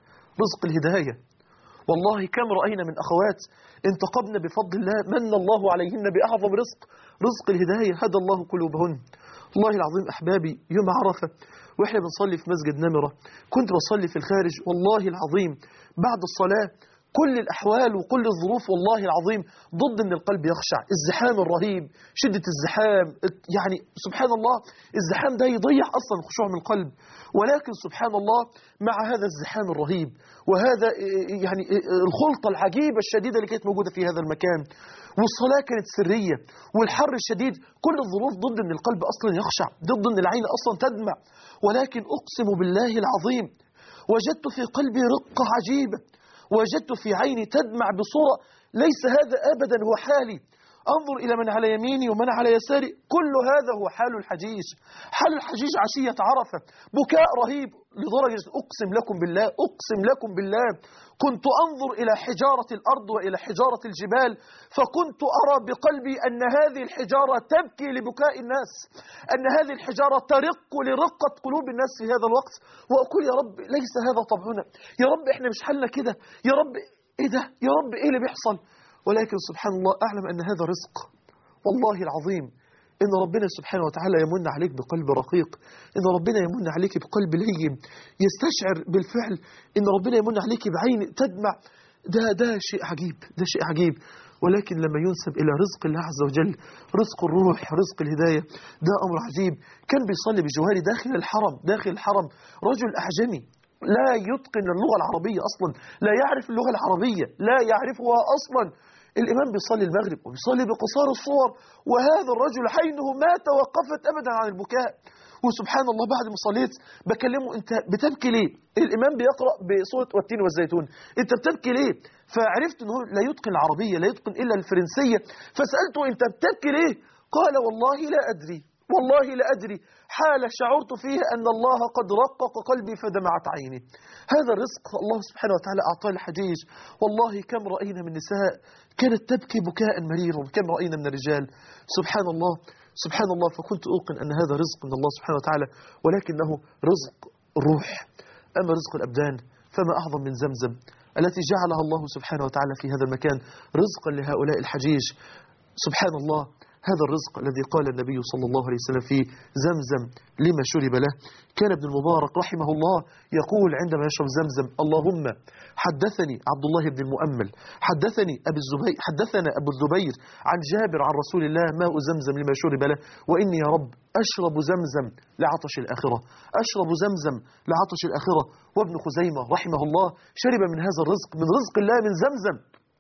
رزق الهداية. والله كم رأينا من أخوات انتقبنا بفضل الله من الله عليهن بأعظم رزق، رزق الهداية، هدى الله قلوبهن. والله العظيم أحبابي يوم عرفة وإحنا بنصلي في مسجد نمرة كنت بصلي في الخارج، والله العظيم بعد الصلاة كل الأحوال وكل الظروف والله العظيم ضد أن القلب يخشع، الزحام الرهيب، شدة الزحام، يعني سبحان الله الزحام ده يضيع أصلا الخشوع من القلب، ولكن سبحان الله مع هذا الزحام الرهيب وهذا يعني الخلطة العجيبة الشديدة اللي كانت موجودة في هذا المكان، والصلاة كانت سرية والحر الشديد، كل الظروف ضد أن القلب أصلا يخشع، ضد أن العين أصلا تدمع، ولكن أقسم بالله العظيم وجدت في قلبي رقة عجيبة، وجدت في عيني تدمع بصورة ليس هذا أبدا هو حالي، أنظر إلى من على يميني ومن على يساري، كل هذا هو حال الحجيج، حال الحجيج عشية عرفة، بكاء رهيب لدرجة أقسم لكم بالله أقسم لكم بالله كنت أنظر إلى حجارة الأرض وإلى حجارة الجبال، فكنت أرى بقلبي أن هذه الحجارة تبكي لبكاء الناس، أن هذه الحجارة ترق لرقة قلوب الناس في هذا الوقت، وأقول يا رب ليس هذا طبعنا، يا رب إحنا مش حالنا كده، يا رب إيه ده، يا رب إيه اللي بيحصل؟ ولكن سبحان الله أعلم أن هذا رزق، والله العظيم إن ربنا سبحانه وتعالى يمن عليك بقلب رقيق، إن ربنا يمن عليك بقلب لين يستشعر بالفعل، إن ربنا يمن عليك بعين تدمع، ده ده شيء عجيب، ده شيء عجيب. ولكن لما ينسب إلى رزق الله عز وجل، رزق الروح، رزق الهداية، ده أمر عجيب. كان بيصلي بجواري داخل الحرم، داخل الحرم رجل أعجمي لا يتقن اللغة العربية أصلا، لا يعرف اللغة العربية، لا يعرفها أصلا. الإمام بيصلي المغرب وبيصلي بقصار الصور، وهذا الرجل عينه ما توقفت أبدا عن البكاء. وسبحان الله بعد ما صليت بكلمه، أنت بتبكي ليه؟ الإمام بيقرأ بسورة والتين والزيتون، أنت بتبكي ليه؟ فعرفت أنه لا يتقن العربية، لا يتقن إلا الفرنسية، فسألته أنت بتبكي ليه؟ قال والله لا أدري، والله لا أدري، حالة شعرت فيها أن الله قد رقق قلبي فدمعت عيني. هذا الرزق الله سبحانه وتعالى أعطاه الحجيج. والله كم رأينا من نساء كانت تبكي بكاء مريرا، وكم رأينا من الرجال، سبحان الله سبحان الله. فكنت أوقن أن هذا رزق من الله سبحانه وتعالى، ولكنه رزق الروح. أما رزق الأبدان فما أعظم من زمزم التي جعلها الله سبحانه وتعالى في هذا المكان رزقا لهؤلاء الحجيج. سبحان الله هذا الرزق الذي قال النبي صلى الله عليه وسلم فيه زمزم لما شرب له. كان ابن المبارك رحمه الله يقول عندما يشرب زمزم اللهم حدثني عبد الله بن المؤمل حدثني أبي الزبير حدثنا أبو الزبير عن جابر عن رسول الله ماء زمزم لما شرب له، وإني يا رب أشرب زمزم لعطش الآخرة، أشرب زمزم لعطش الآخرة. وابن خزيمة رحمه الله شرب من هذا الرزق، من رزق الله، من زمزم.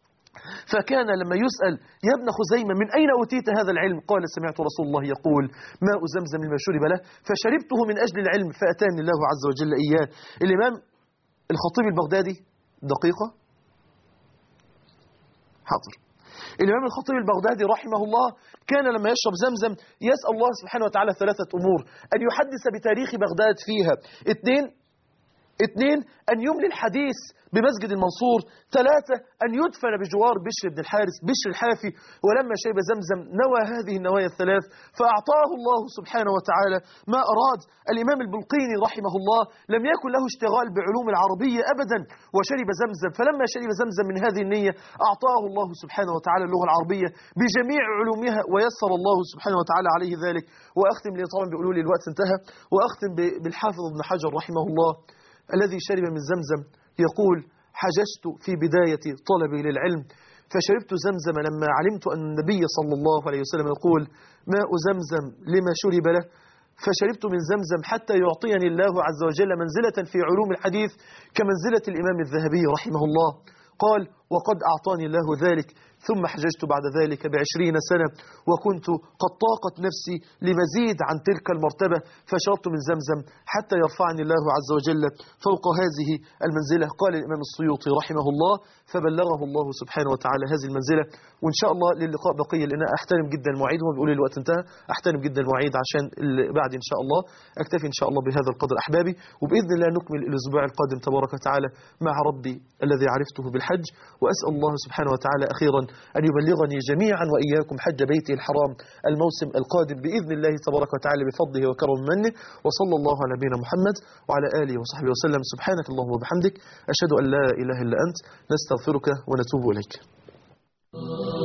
فكان لما يسأل يا ابن خزيمة من أين أوتيت هذا العلم؟ قال سمعت رسول الله يقول ماء زمزم لما شرب له فشربته من أجل العلم فأتاني الله عز وجل إياه. الإمام الخطيب البغدادي دقيقة حاضر الإمام الخطيب البغدادي رحمه الله كان لما يشرب زمزم يسأل الله سبحانه وتعالى ثلاثة أمور: أن يحدث بتاريخ بغداد فيها، اثنين اثنين أن يملي الحديث بمسجد المنصور، ثلاثة أن يدفن بجوار بشر بن الحارث بشر الحافي. ولما شرب زمزم نوى هذه النوايا الثلاث فأعطاه الله سبحانه وتعالى ما أراد. الإمام البلقيني رحمه الله لم يكن له اشتغال بعلوم العربية أبدا وشرب زمزم، فلما شرب زمزم من هذه النية أعطاه الله سبحانه وتعالى اللغة العربية بجميع علومها ويسر الله سبحانه وتعالى عليه ذلك. وأختم لي طبعا بيقولوا لي الوقت انتهى، وأختم بالحافظ ابن حجر رحمه الله الذي شرب من زمزم يقول حججت في بداية طلبي للعلم فشربت زمزم لما علمت أن النبي صلى الله عليه وسلم يقول ماء زمزم لما شرب له، فشربت من زمزم حتى يعطيني الله عز وجل منزلة في علوم الحديث كمنزلة الإمام الذهبي رحمه الله. قال وقد أعطاني الله ذلك. ثم حججت بعد ذلك بعشرين سنة وكنت قد طاقت نفسي لمزيد عن تلك المرتبة، فشربت من زمزم حتى يرفعني الله عز وجل فوق هذه المنزلة. قال الإمام السيوطي رحمه الله: فبلغه الله سبحانه وتعالى هذه المنزلة. وإن شاء الله للقاء بقية، لأن أحترم جدا المواعيد، هو بيقول لي الوقت انتهى، أحترم جدا المواعيد عشان اللي بعد إن شاء الله. أكتفي إن شاء الله بهذا القدر أحبابي، وبإذن الله نكمل الأسبوع القادم تبارك وتعالى مع ربي الذي عرفته بالحج. وأسأل الله سبحانه وتعالى أخيرا أن يبلغني جميعا وإياكم حج بيته الحرام الموسم القادم بإذن الله تبارك وتعالى بفضله وكرم منه. وصلى الله على نبينا محمد وعلى آله وصحبه وسلم. سبحانك اللهم وبحمدك، أشهد أن لا إله إلا أنت، نستغفرك ونتوب إليك.